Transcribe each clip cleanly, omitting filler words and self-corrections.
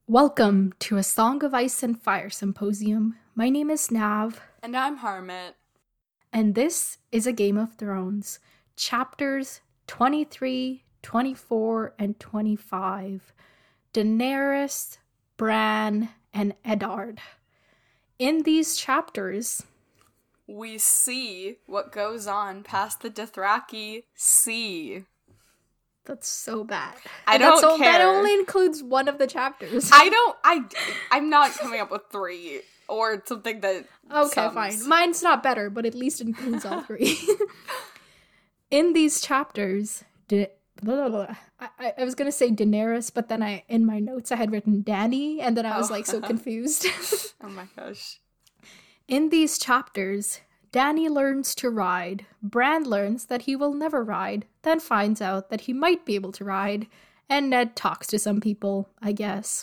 Welcome to a Song of Ice and Fire Symposium. My name is Nav. And I'm Harmit. And this is a Game of Thrones. Chapters 23, 24, and 25. Daenerys, Bran, and Eddard. In these chapters, we see what goes on past the Dothraki Sea. That's so bad. I don't care. That only includes one of the chapters. I'm not coming up with three or something that Okay, fine. Mine's not better, but at least it includes all three. In these chapters, I was going to say Daenerys, but then in my notes I had written Dany, and then I was so confused. Oh my gosh. In these chapters, Dany learns to ride, Bran learns that he will never ride, then finds out that he might be able to ride, and Ned talks to some people, I guess.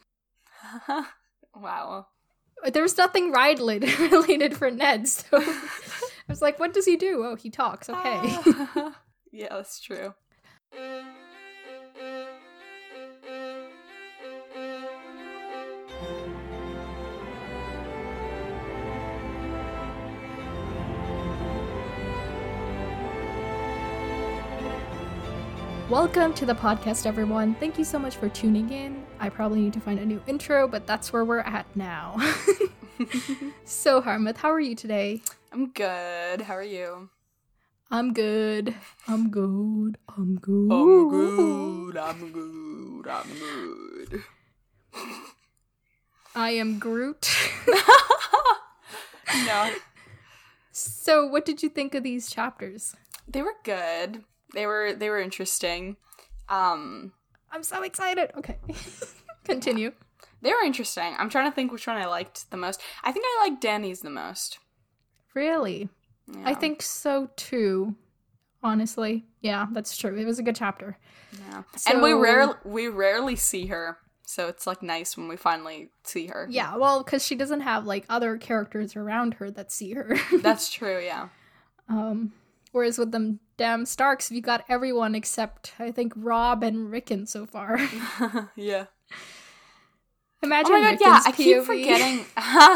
Wow. There was nothing ride-related for Ned, so I was like, what does he do? Oh, he talks, okay. Yeah, that's true. Welcome to the podcast, everyone. Thank you so much for tuning in. I probably need to find a new intro, but that's where we're at now. So, Harmith, how are you today? I'm good. How are you? I'm good. I'm good. I'm good. I am Groot. No. So, what did you think of these chapters? They were good. They were interesting. I'm so excited. Okay. Continue. They were interesting. I'm trying to think which one I liked the most. I think I liked Dany's the most. Really? Yeah. I think so too. Honestly. Yeah, that's true. It was a good chapter. Yeah. So, and we rarely see her. So it's nice when we finally see her. Yeah, well, because she doesn't have other characters around her that see her. That's true, yeah. Whereas with them damn Starks, you got everyone except, I think, Robb and Rickon so far. Yeah. Imagine oh my Rickon's God, yeah, I POV. keep forgetting.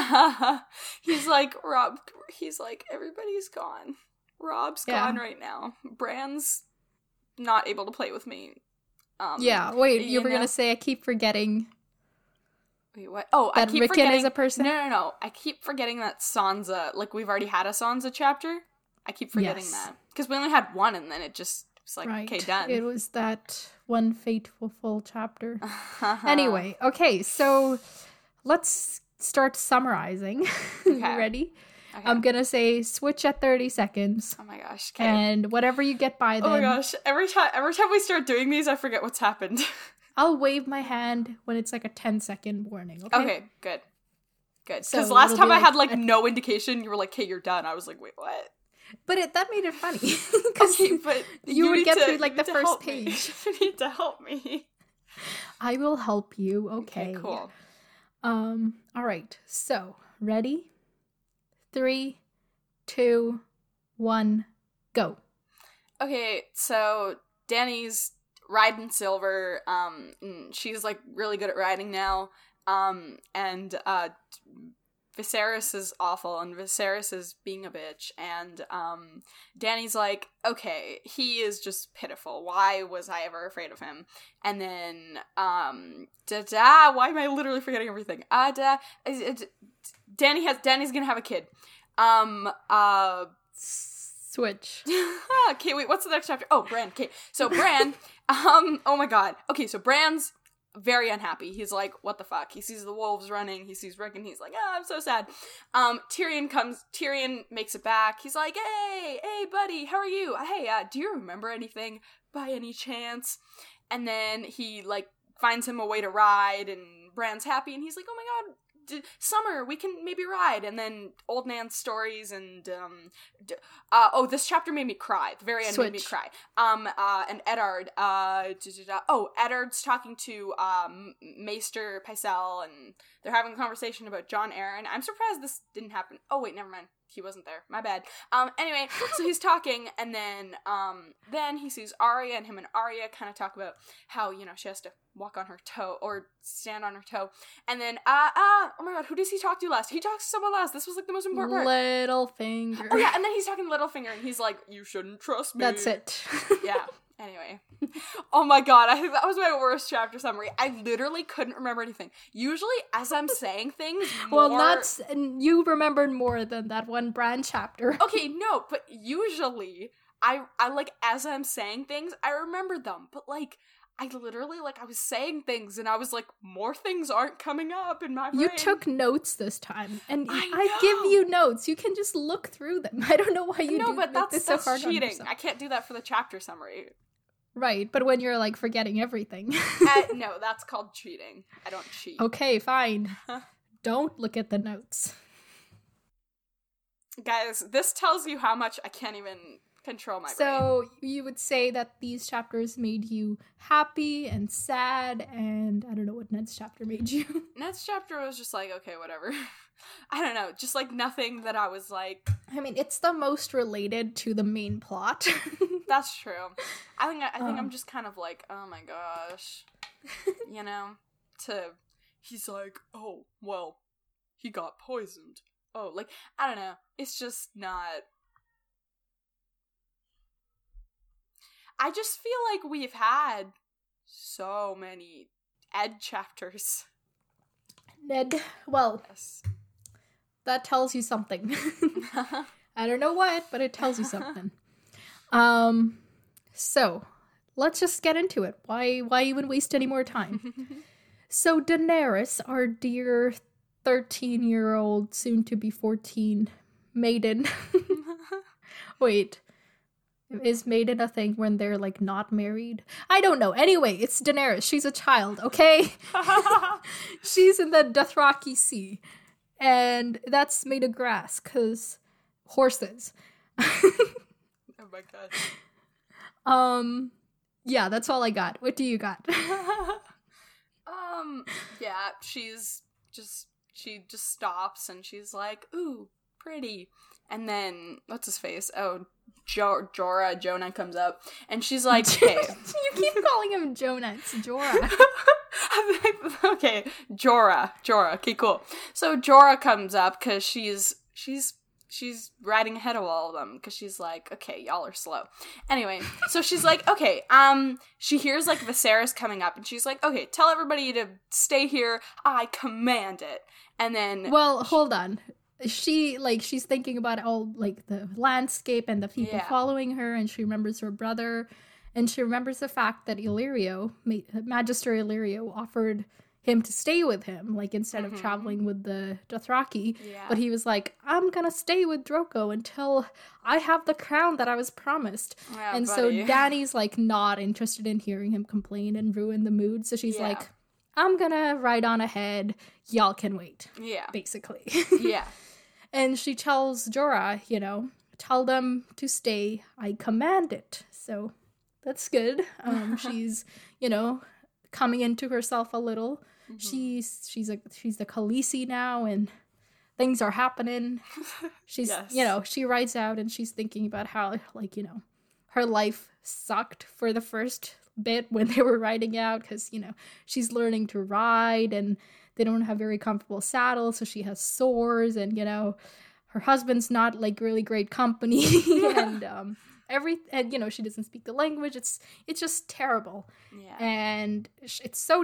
He's like, Robb, he's like, everybody's gone. Robb's gone right now. Bran's not able to play with me. Yeah, wait, you were going to say I keep forgetting. Wait, what? Oh, that I keep Rickon forgetting. Is a person? No. I keep forgetting that Sansa, we've already had a Sansa chapter. I keep forgetting that. Because we only had one, and then it just was okay, done. It was that one fateful chapter. Anyway, okay, so let's start summarizing. Okay. You ready? Okay. I'm gonna say switch at 30 seconds. Oh my gosh. Okay. And whatever you get by then. Oh my gosh. Every time we start doing these, I forget what's happened. I'll wave my hand when it's a 10-second warning, okay? Okay, good. Good. So because last time I had no no indication, you were like, "Okay, you're done." I was like, "Wait, what?" But that made it funny. Okay, but you would get through the first page. You need to help me. I will help you. Okay. Cool. All right. So, ready? 3, 2, 1, go. Okay, so Dany's riding Silver. She's really good at riding now. And Viserys is awful, and Viserys is being a bitch, and Dany's like, okay, he is just pitiful. Why was I ever afraid of him? And then, why am I literally forgetting everything? Dany's gonna have a kid. Switch. Okay, wait, what's the next chapter? Oh, Bran. Okay, so Bran, oh my God. Okay, so Bran's very unhappy. He's like, what the fuck? He sees the wolves running. He sees Rickon. He's like, I'm so sad. Tyrion makes it back. He's like, hey, buddy, how are you? Hey, do you remember anything by any chance? And then he, finds him a way to ride, and Bran's happy, and he's like, oh my God, Summer, we can maybe ride. And then Old Nan's stories, and this chapter made me cry. The very end made me cry. And Eddard, Eddard's talking to Maester Pycelle, and they're having a conversation about Jon Arryn. I'm surprised this didn't happen. Oh wait, never mind. he wasn't there. My bad. Anyway, so he's talking, and then he sees Arya, and him and Arya kind of talk about how, you know, she has to walk on her toe, or stand on her toe. And then, oh my god, who does he talk to last? He talks to someone last. This was, like, the most important part. Littlefinger. Oh, yeah, and then he's talking to Littlefinger, and he's like, you shouldn't trust me. That's it. Yeah. Anyway. Oh my god, I think that was my worst chapter summary. I literally couldn't remember anything. Usually, as I'm saying things, you remembered more than that one Bran chapter. Okay, no, but usually, I like, as I'm saying things, I remember them. But, like, I literally, like, I was saying things, and I was like, more things aren't coming up in my brain. You took notes this time, and I give you notes. You can just look through them. I don't know why you do but that's so hard cheating. on yourself. I can't do that for the chapter summary. Right, but when you're, like, forgetting everything. No, that's called cheating. I don't cheat. Okay, fine. Don't look at the notes. Guys, this tells you how much I can't even control my brain. So, you would say that these chapters made you happy and sad, and I don't know what Ned's chapter made you. Ned's chapter was just like, okay, whatever. I don't know, just, like, nothing that I was like... I mean, it's the most related to the main plot. That's true. I think I'm just kind of like, oh my gosh. You know? He's like, oh, well, he got poisoned. Oh, like, I don't know. It's just not... I just feel like we've had so many Ed chapters. Ned, well... Yes. That tells you something. I don't know what, but it tells you something. So, let's just get into it. Why even waste any more time? So, Daenerys, our dear 13-year-old, soon-to-be 14, maiden. Wait. Is maiden a thing when they're, like, not married? I don't know. Anyway, it's Daenerys. She's a child, okay? She's in the Dothraki Sea. And that's made of grass, because horses. Oh my god. Yeah, that's all I got. What do you got? Yeah, she just stops, and she's like, ooh, pretty. And then, what's his face? Oh, Jonah comes up, and she's like, hey. You keep calling him Jonah, it's Jorah. Okay, Jorah, okay, cool. So Jorah comes up, because she's riding ahead of all of them, because she's like, okay, y'all are slow. Anyway, so she's like, okay, she hears, like, Viserys coming up, and she's like, okay, tell everybody to stay here, I command it. And then... Well, hold on. She's thinking about all, like, the landscape and the people following her, and she remembers her brother, and she remembers the fact that Magister Illyrio offered him to stay with him, like, instead of traveling with the Dothraki. Yeah. But he was like, I'm gonna stay with Drogo until I have the crown that I was promised. Yeah, and buddy. So Dany's, like, not interested in hearing him complain and ruin the mood. So she's like, I'm gonna ride on ahead. Y'all can wait. Yeah. Basically. Yeah. And she tells Jorah, you know, tell them to stay. I command it. So that's good. She's, you know, coming into herself a little. Mm-hmm. She's the Khaleesi now, and things are happening. She's, you know, she rides out, and she's thinking about how, like, you know, her life sucked for the first bit when they were riding out, because, you know, she's learning to ride, and they don't have very comfortable saddles, so she has sores, and, you know, her husband's not, like, really great company, and and, you know, she doesn't speak the language. It's just terrible. Yeah. And it's so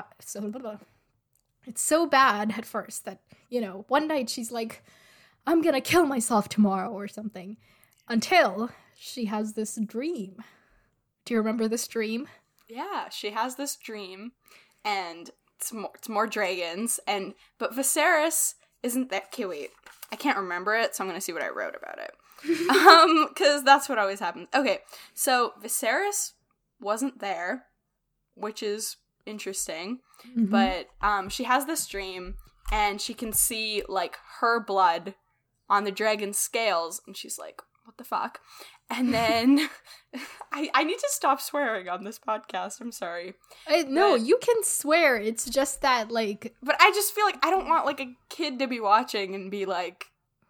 bad at first that, you know, one night she's like, I'm gonna kill myself tomorrow or something, until she has this dream. Do you remember this dream? Yeah, she has this dream, and it's more dragons, but Viserys isn't there. Okay, wait. I can't remember it, so I'm gonna see what I wrote about it. Because that's what always happens. Okay, so Viserys wasn't there, which is interesting, but she has this dream, and she can see, like, her blood on the dragon's scales, and she's like, what the fuck? And then I need to stop swearing on this podcast. I'm sorry. No, you can swear. It's just that, like... But I just feel like I don't want, like, a kid to be watching and be like,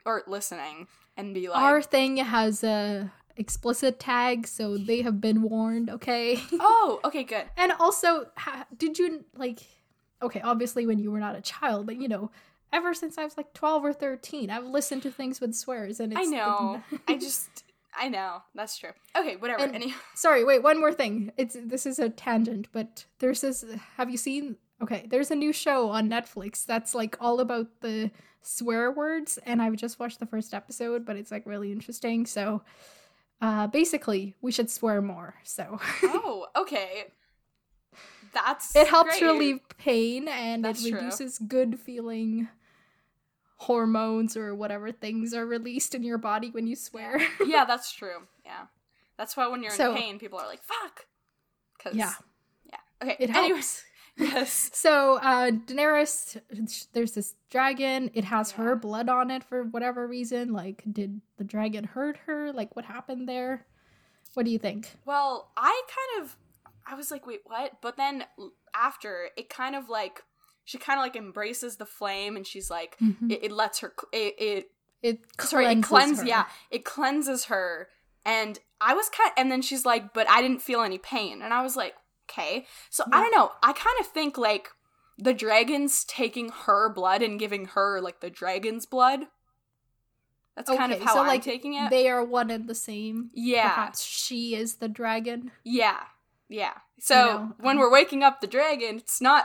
or listening and be like, our thing has a explicit tag, so they have been warned, okay? oh, okay, good. And also, did you, like, okay, obviously when you were not a child, but, ever since I was, like, 12 or 13, I've listened to things with swears, and it's... I know. I know. That's true. Okay, whatever. And, sorry, wait, one more thing. This is a tangent, but there's this... Have you seen... Okay, there's a new show on Netflix that's, like, all about the swear words, and I've just watched the first episode, but it's, like, really interesting, so... basically, we should swear more, so... Oh, okay. It helps great. relieve pain, and That's it true. reduces good feeling hormones or whatever things are released in your body when you swear. Yeah, that's true. Yeah. That's why when you're in pain, people are like, fuck! Yeah. Yeah. Okay, It helps. Yes. So, Daenerys, there's this dragon. It has her blood on it for whatever reason. Like, did the dragon hurt her? Like, what happened there? What do you think? Well, I was like, wait, what? But then after, it kind of like, she kind of like embraces the flame, and she's like, it lets her, it cleanses her. Yeah, it cleanses her. And I was and then she's like, but I didn't feel any pain. And I was like, okay. So I don't know. I kind of think like the dragon's taking her blood and giving her like the dragon's blood. That's kind of how I'm taking it. They are one and the same. Yeah. Perhaps she is the dragon. Yeah. Yeah. So when we're waking up the dragon, it's not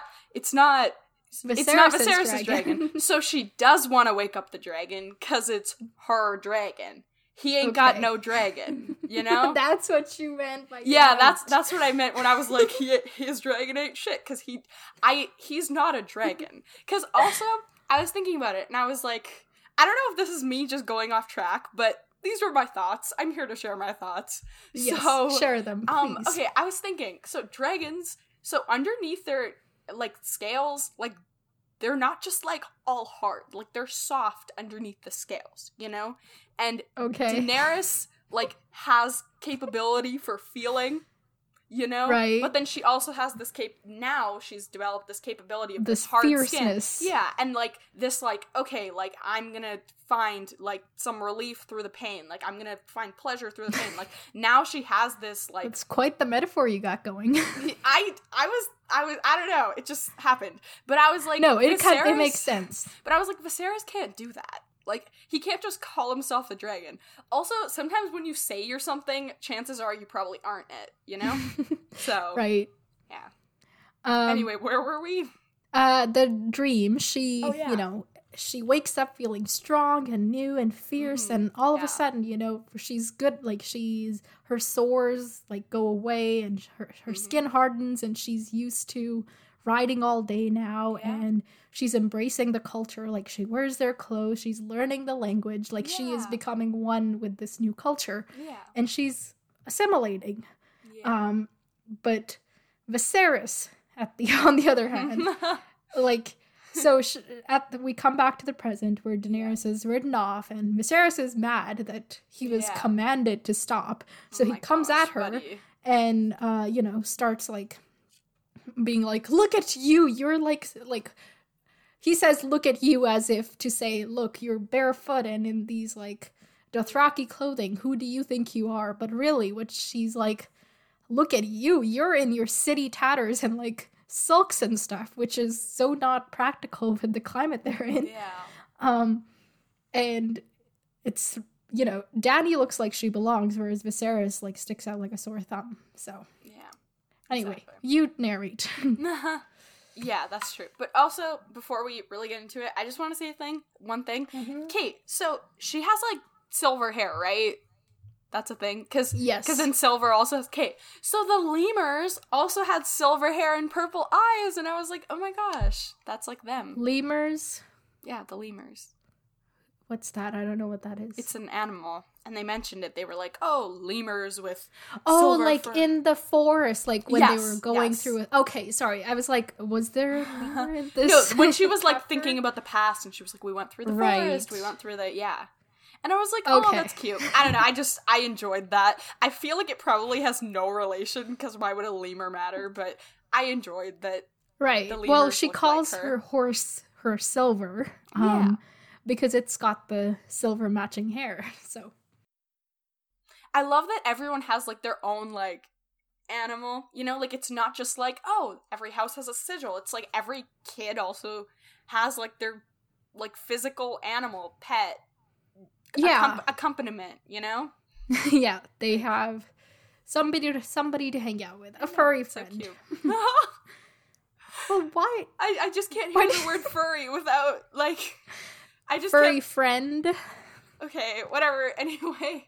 Viserys' dragon. So she does want to wake up the dragon because it's her dragon. He ain't got no dragon, That's what you meant by that's what I meant when I was like, his dragon ain't shit, because he's not a dragon. Because also, I was thinking about it, and I was like, I don't know if this is me just going off track, but these were my thoughts. I'm here to share my thoughts. Yes, so, share them, please. Okay, I was thinking, so dragons, so underneath their, like, scales, like, they're not just, like, all hard. Like, they're soft underneath the scales, And Daenerys, like, has capability for feeling, Right. But then she also has this now she's developed this capability of this hard fierceness. skin. Yeah, and, like, this, like, okay, like, I'm gonna find, like, some relief through the pain. Like, I'm gonna find pleasure through the pain. Like, now she has this, like... It's quite the metaphor you got going. I don't know, it just happened. But I was like... No, it makes sense. But I was like, Viserys can't do that. Like, he can't just call himself a dragon. Also, sometimes when you say you're something, chances are you probably aren't it, So. Right. Yeah. Anyway, where were we? The dream, she, she wakes up feeling strong and new and fierce, and all of a sudden, she's good, like, her sores, like, go away, and her skin hardens, and she's used to riding all day now, and she's embracing the culture, like, she wears their clothes, she's learning the language, like, she is becoming one with this new culture, and she's assimilating. But Viserys, on the other hand, like, so we come back to the present where Daenerys is ridden off, and Viserys is mad that he was commanded to stop, so he comes at her, buddy. And, starts, like, being like, look at you, you're like, he says, look at you, as if to say, look, you're barefoot and in these, like, Dothraki clothing, who do you think you are? But really, what she's like, look at you, you're in your city tatters and, like, silks and stuff, which is so not practical with the climate they're in. And it's, Dany looks like she belongs, whereas Viserys, like, sticks out like a sore thumb, so. Anyway, you narrate. Yeah, that's true. But also, before we really get into it, I just want to say one thing. Kate, so she has, like, silver hair, right? That's a thing? Because then silver also has Kate. So the lemurs also had silver hair and purple eyes, and I was like, oh my gosh, that's like them. Lemurs? Yeah, the lemurs. What's that? I don't know what that is. It's an animal. And they mentioned it. They were like, oh, lemurs with silver like fur. In the forest, like when they were going through it. Okay, sorry. I was like, was there a lemur in this? No, when she was like thinking about the past, and she was like, we went through the forest, we went through the, And I was like, oh, that's cute. I don't know, I enjoyed that. I feel like it probably has no relation, because why would a lemur matter? But I enjoyed that. Right. Well, she calls her horse her silver. because it's got the silver matching hair. So I love that everyone has, like, their own, like, animal, you know? Like, it's not just like, oh, every house has a sigil. It's like every kid also has, like, their, like, physical animal, pet, accompaniment, you know? Yeah, they have somebody to hang out with. A furry friend. So cute. Well, why? I just can't hear the word furry without, like, I just furry can't... friend. Okay, whatever. Anyway,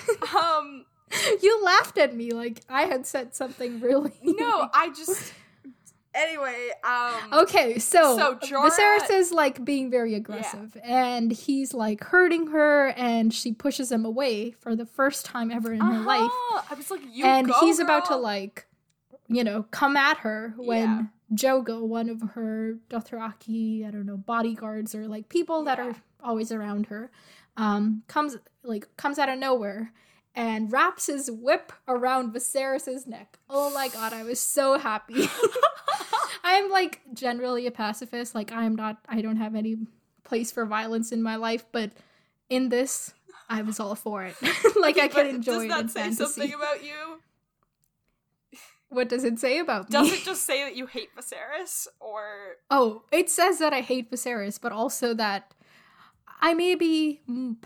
You laughed at me like I had said something really... No, I just... Anyway, Okay, so Jorah... Viserys is, like, being very aggressive, and he's, like, hurting her, and she pushes him away for the first time ever in her life. I was like, and he's girl. about to, like, you know, come at her when Jogo, one of her Dothraki, I don't know, bodyguards or, like, people that are always around her, comes out of nowhere and wraps his whip around Viserys' neck. Oh my god, I was so happy. I'm, like, generally a pacifist. Like, I don't have any place for violence in my life, but in this, I was all for it. Like, I can enjoy it in fantasy. Does that say something about you? What does it say about me? Does it just say that you hate Viserys, or... Oh, it says that I hate Viserys, but also that I may be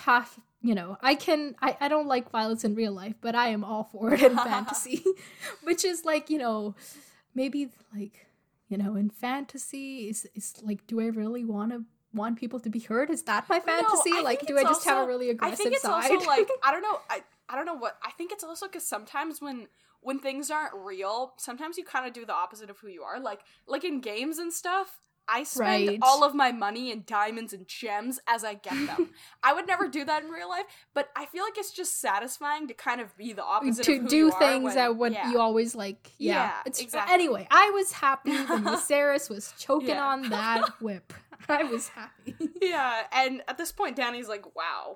you know, I don't like violence in real life, but I am all for it in fantasy. Which is, like, you know, maybe, like, you know, in fantasy, is like, do I really want people to be hurt? Is that my fantasy? No, like, do I just have a really aggressive side? I think it's also, like, I don't know what, I think it's also because sometimes when things aren't real, sometimes you kind of do the opposite of who you are. Like in games and stuff, I spend all of my money in diamonds and gems as I get them. I would never do that in real life, but I feel like it's just satisfying to kind of be the opposite of who do you things are that you always like. Yeah, exactly. Anyway, I was happy when Viserys was choking on that whip. I was happy. Yeah, and at this point, Dany's like, wow,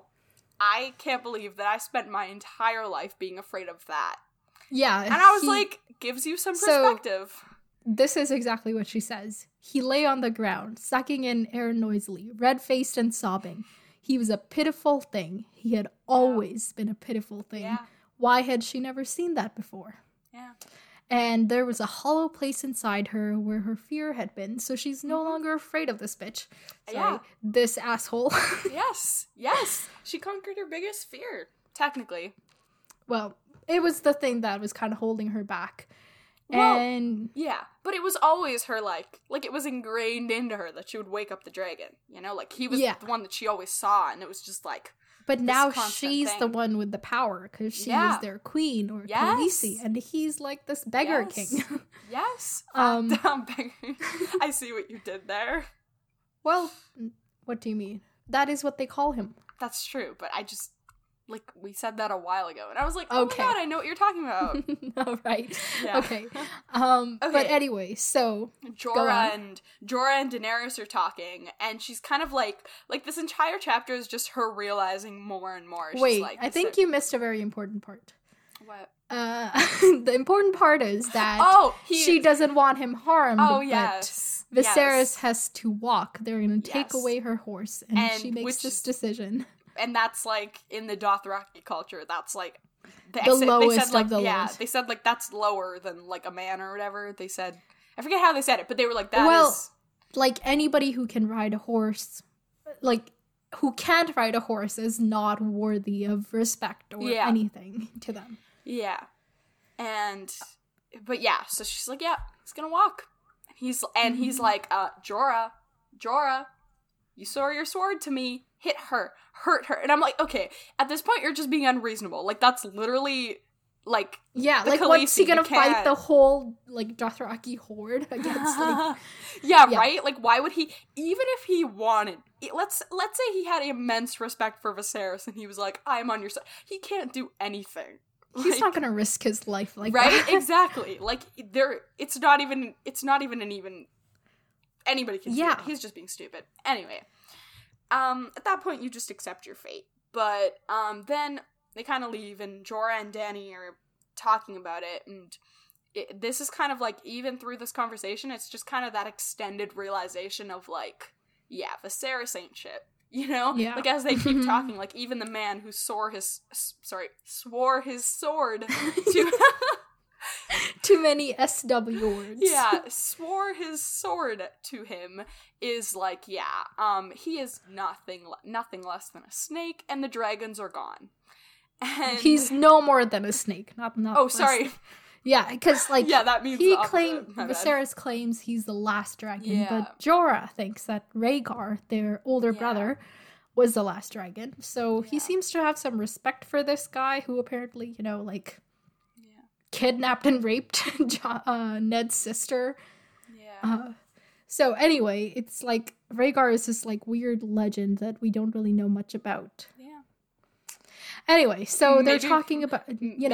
I can't believe that I spent my entire life being afraid of that. Yeah. And I was like, gives you some perspective. So, this is exactly what she says. He lay on the ground, sucking in air noisily, red-faced and sobbing. He was a pitiful thing. He had always been a pitiful thing. Yeah. Why had she never seen that before? Yeah. And there was a hollow place inside her where her fear had been, so she's no longer afraid of this bitch. Sorry, this asshole. Yes. She conquered her biggest fear, technically. Well, it was the thing that was kind of holding her back. Well, and yeah, but it was always her, like it was ingrained into her that she would wake up the dragon, you know? Like, he was the one that she always saw, and it was just like... But now she's the one with the power, because she is their queen, or Khaleesi, and he's like this beggar king. Yes. Beggar. I see what you did there. Well, what do you mean? That is what they call him. That's true, but I just... Like, we said that a while ago, and I was like, oh my god, I know what you're talking about. All right. Yeah. Okay. But anyway, so... Jorah and Daenerys are talking, and she's kind of like this entire chapter is just her realizing more and more. Wait, she's like, I think you missed a very important part. What? The important part is that she doesn't want him harmed, yes. but Viserys has to walk. They're going to take away her horse, and she makes this decision. And that's, like, in the Dothraki culture, that's, like... The lowest of the lowest. Yeah, they said, like, that's lower than, like, a man or whatever. They said... I forget how they said it, but they were like, that is... like, anybody who can ride a horse... Like, who can't ride a horse is not worthy of respect or anything to them. Yeah. But yeah, so she's like, yeah, he's gonna walk. He's like, Jorah, you saw your sword to me, hit her, hurt her. And I'm like, okay, at this point, you're just being unreasonable. Like, that's literally, like... Yeah, like, Khaleesi, what's he gonna fight the whole, like, Dothraki horde against, like... yeah, right? Like, why would he... Even if he wanted... Let's say he had immense respect for Viserys, and he was like, I'm on your side. He can't do anything. He's not gonna risk his life like that. Right? Exactly. Like, it's not even an even... Anybody can do it. He's just being stupid. Anyway... at that point, you just accept your fate. But, then they kind of leave, and Jorah and Dany are talking about it, and this is kind of, like, even through this conversation, it's just kind of that extended realization of, like, yeah, Viserys ain't shit. You know? Yeah. Like, as they keep talking, like, even the man who swore his sword to... Too many SW words. Yeah, swore his sword to him is like, he is nothing less than a snake, and the dragons are gone. And he's no more than a snake. Not oh, sorry. Yeah, because like that means Viserys claims he's the last dragon, but Jorah thinks that Rhaegar, their older brother, was the last dragon. So he seems to have some respect for this guy who apparently, kidnapped and raped Ned's sister. Yeah. So anyway, it's like Rhaegar is this like weird legend that we don't really know much about. Yeah. Anyway, so they're talking about,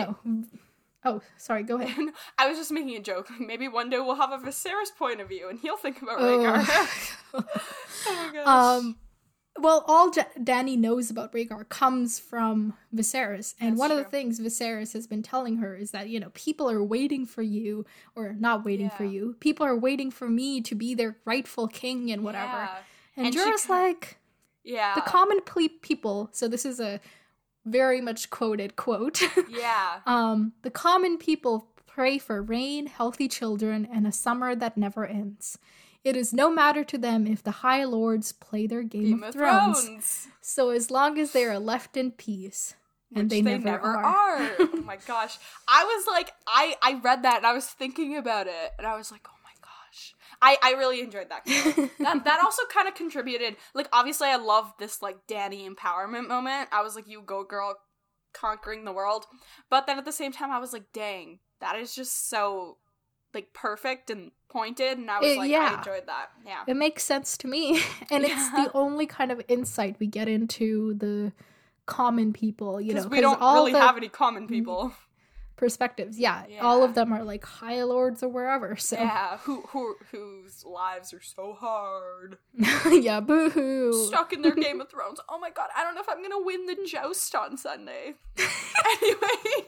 Oh, sorry, go ahead. I was just making a joke. Maybe one day we'll have a Viserys point of view and he'll think about Rhaegar. Oh my gosh. Well, all Dany knows about Rhaegar comes from Viserys. And one of the things Viserys has been telling her is that, people are waiting for you, or not waiting for you. People are waiting for me to be their rightful king and whatever. Yeah. And Jorah's like, the common people, so this is a very much quoted quote. Yeah. The common people pray for rain, healthy children, and a summer that never ends. It is no matter to them if the High Lords play their Game of Thrones. So as long as they are left in peace. And they never are. Oh my gosh. I was like, I read that and I was thinking about it. And I was like, oh my gosh. I really enjoyed that. That also kind of contributed. Like, obviously I love this, like, Dany empowerment moment. I was like, you go girl, conquering the world. But then at the same time, I was like, dang, that is just so, like, perfect and pointed, and I was I enjoyed that. Yeah. It makes sense to me. And it's the only kind of insight we get into the common people, because we don't really have any common people. Perspectives, all of them are like High Lords or wherever, so. Yeah, whose lives are so hard. Yeah, boo-hoo. Stuck in their Game of Thrones. Oh my god, I don't know if I'm gonna win the joust on Sunday. Anyway.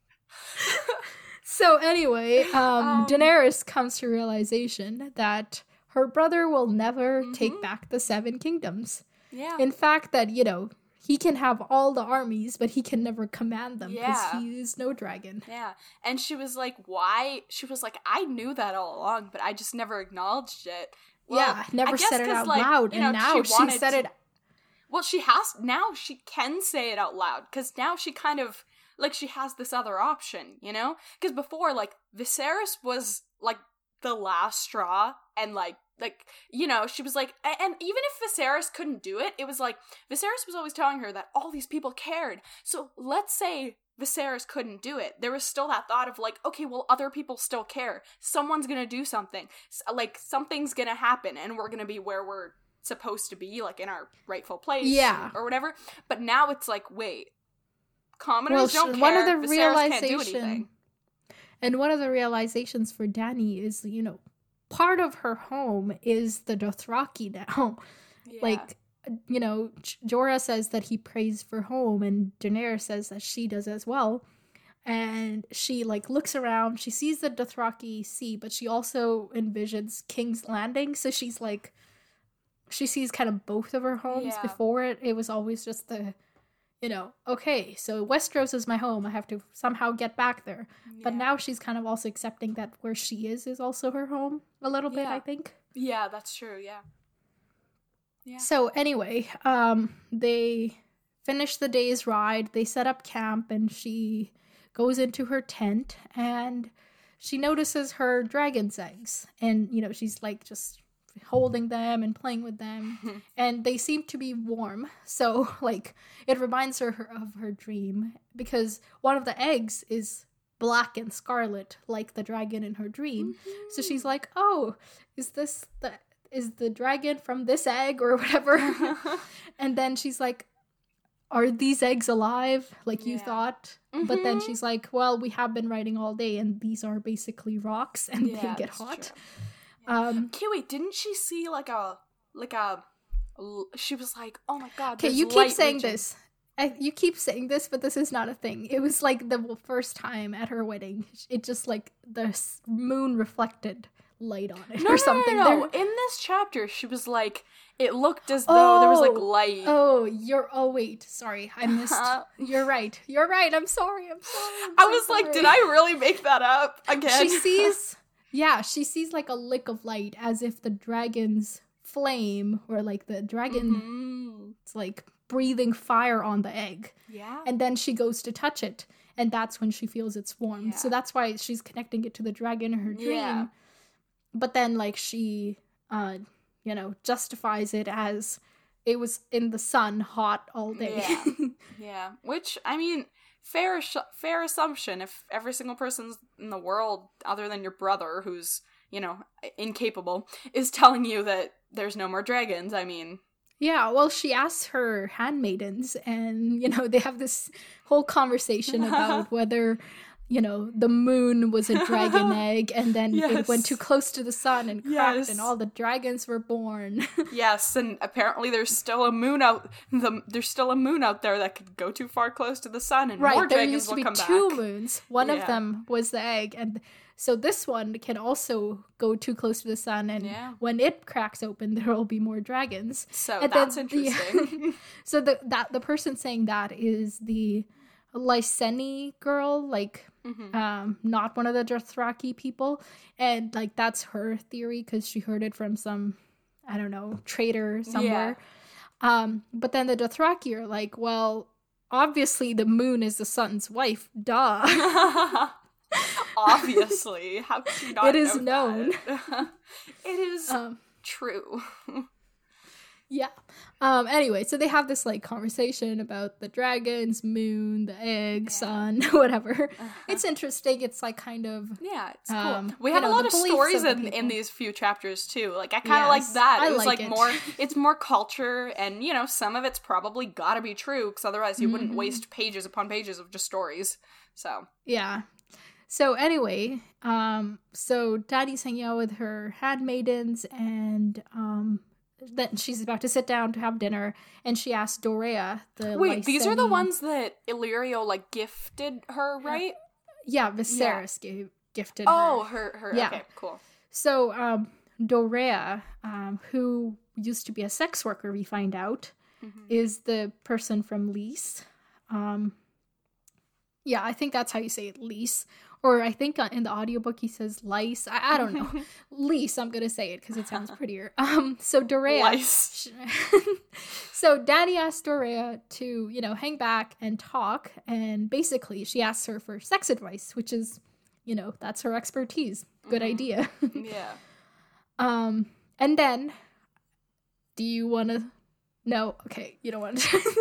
So anyway, Daenerys comes to realization that her brother will never take back the Seven Kingdoms. Yeah. In fact, that, he can have all the armies, but he can never command them because he is no dragon. Yeah. And she was like, why? She was like, I knew that all along, but I just never acknowledged it. Well, never said it out loud, and now she said it. Well, now she can say it out loud, because now she kind of, like, she has this other option, Because before, like, Viserys was, like, the last straw, and, she was like, and even if Viserys couldn't do it, it was like, Viserys was always telling her that all these people cared. So let's say Viserys couldn't do it. There was still that thought of, like, okay, well, other people still care. Someone's gonna do something. Like, something's gonna happen, and we're gonna be where we're supposed to be, like, in our rightful place. Yeah. Or whatever. But now it's like, wait, commoners don't care. One of the Viserys can't do anything. And one of the realizations for Dany is, part of her home is the Dothraki now. Yeah. Like, Jorah says that he prays for home, and Daenerys says that she does as well. And she, like, looks around, she sees the Dothraki sea, but she also envisions King's Landing, so she's like, she sees kind of both of her homes. Before it was always just the, okay, so Westeros is my home, I have to somehow get back there. Yeah. But now she's kind of also accepting that where she is also her home a little bit, I think. Yeah, that's true, yeah. So anyway, they finish the day's ride, they set up camp, and she goes into her tent, and she notices her dragon's eggs. And, she's like just holding them and playing with them, and they seem to be warm, so like it reminds her of her dream, because one of the eggs is black and scarlet like the dragon in her dream. So she's like, oh, is the dragon from this egg or whatever? And then she's like, are these eggs alive like you thought? But then she's like, well, we have been riding all day and these are basically rocks and they get hot. True. Okay, wait, didn't she see she was like, oh my god, okay, you keep saying this. You keep saying this, but this is not a thing. It was like the first time at her wedding. It just, like, the moon reflected light on it No, or something. No. In this chapter, she was like, it looked as though there was like light. Wait, sorry, I missed. You're right. I'm sorry. I was like, did I really make that up again? She sees like a lick of light, as if the dragon's flame, or like the dragon, it's like breathing fire on the egg. Yeah. And then she goes to touch it, and that's when she feels its warmth. Yeah. So that's why she's connecting it to the dragon in her dream. Yeah. But then, like, she, justifies it as it was in the sun hot all day. Yeah. Yeah. Which, I mean, fair assumption. If every single person in the world, other than your brother, who's, incapable, is telling you that there's no more dragons, I mean... Yeah, well, she asks her handmaidens, and, they have this whole conversation about whether, the moon was a dragon egg, and then it went too close to the sun and cracked, and all the dragons were born. Yes, and apparently there's still a moon out there that could go too far close to the sun, and more dragons will come back. There used to be 2 moons. One of them was the egg, and so this one can also go too close to the sun, and when it cracks open, there will be more dragons. So that's interesting. So the person saying that is the Lyseni girl, like not one of the Dothraki people, and like that's her theory because she heard it from some, I don't know, traitor somewhere. But then the Dothraki are like, well, obviously the moon is the sun's wife, duh. Obviously, how could you not? It is known. It is true. Yeah. Anyway, so they have this like conversation about the dragons, moon, the egg, sun, whatever. It's interesting. It's like kind of it's cool. We have a lot of stories in these few chapters too. Like I kind of like that. It was like more. It's more culture, and some of it's probably gotta be true because otherwise you wouldn't waste pages upon pages of just stories. So yeah. So anyway, so Dany's hanging out with her handmaidens, and then she's about to sit down to have dinner, and she asks Dorea, Wait, these are the ones that Illyrio, like, gifted her, right? Yeah, Viserys gifted her. Oh, her. Yeah. Okay, cool. So, Dorea, who used to be a sex worker, we find out, is the person from Lys. Yeah, I think that's how you say it, Lys. Or I think in the audiobook he says lice. I don't know. Lys, I'm going to say it because it sounds prettier. So Dorea. Lice. So Dany asks Dorea to, hang back and talk. And basically she asks her for sex advice, which is, that's her expertise. Good idea. Yeah. And then, do you want to... No? Okay, you don't want to...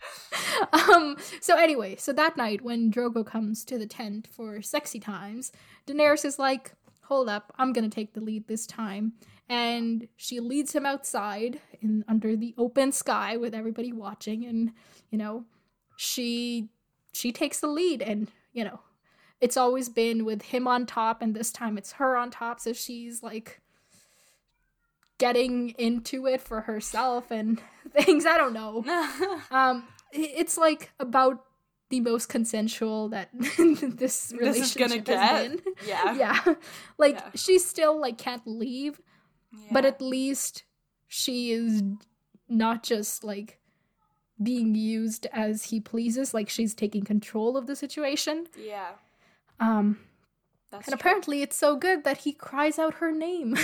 So anyway, so that night when Drogo comes to the tent for sexy times, Daenerys is like, hold up, I'm gonna take the lead this time. And she leads him outside under the open sky with everybody watching, and, she takes the lead, and, it's always been with him on top, and this time it's her on top, so she's like getting into it for herself and things. I don't know. It's like about the most consensual that this relationship has been. Yeah. Like she still like can't leave, but at least she is not just like being used as he pleases, like she's taking control of the situation. Yeah. That's apparently it's so good that he cries out her name.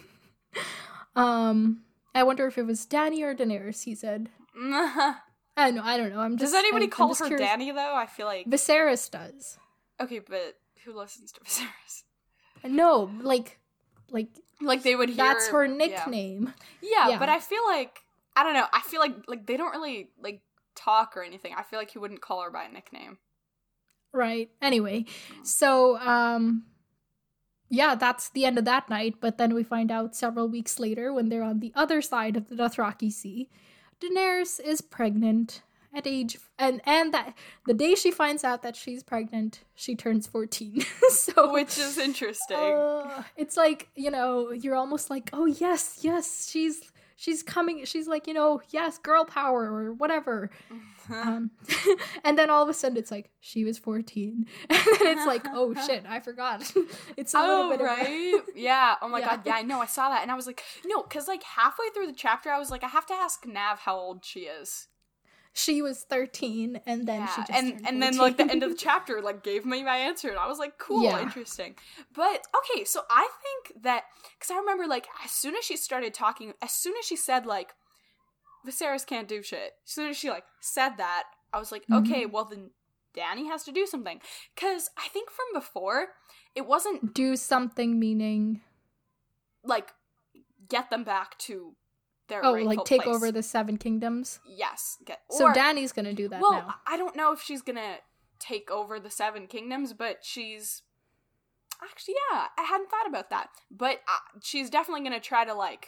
I wonder if it was Dany or Daenerys, he said. I don't know. Does anybody call her curious. Dany, though? I feel like... Viserys does. Okay, but who listens to Viserys? No, like they would hear... That's her nickname. Yeah, but I feel like... I don't know. I feel like they don't really, like, talk or anything. I feel like he wouldn't call her by a nickname. Right. Anyway, so, yeah, that's the end of that night, but then we find out several weeks later when they're on the other side of the Dothraki Sea, Daenerys is pregnant at age... And that the day she finds out that she's pregnant, she turns 14. So, which is interesting. It's like, you're almost like, oh, yes, she's coming. She's like, yes, girl power or whatever. And then all of a sudden it's like, she was 14. And then it's like, oh shit, I forgot. It's a little bit right? Yeah. Oh my Yeah. god, yeah, I know, I saw that, and I was like, because like halfway through the chapter, I was like, I have to ask Nav how old she is. She was 13, and then she just and then like the end of the chapter like gave me my answer, and I was like, cool, Yeah. interesting. But okay, so I think that, because I remember like as soon as she started talking, as soon as she said like Viserys can't do shit, as soon as she like said that, I was like, okay, well then Dany has to do something. Because I think from before, it wasn't do something meaning like get them back to their like rightful take place. over the Seven Kingdoms. Yes. So Dany's gonna do that now. I don't know if she's gonna take over the Seven Kingdoms, but she's actually, yeah, I hadn't thought about that. But she's definitely gonna try to like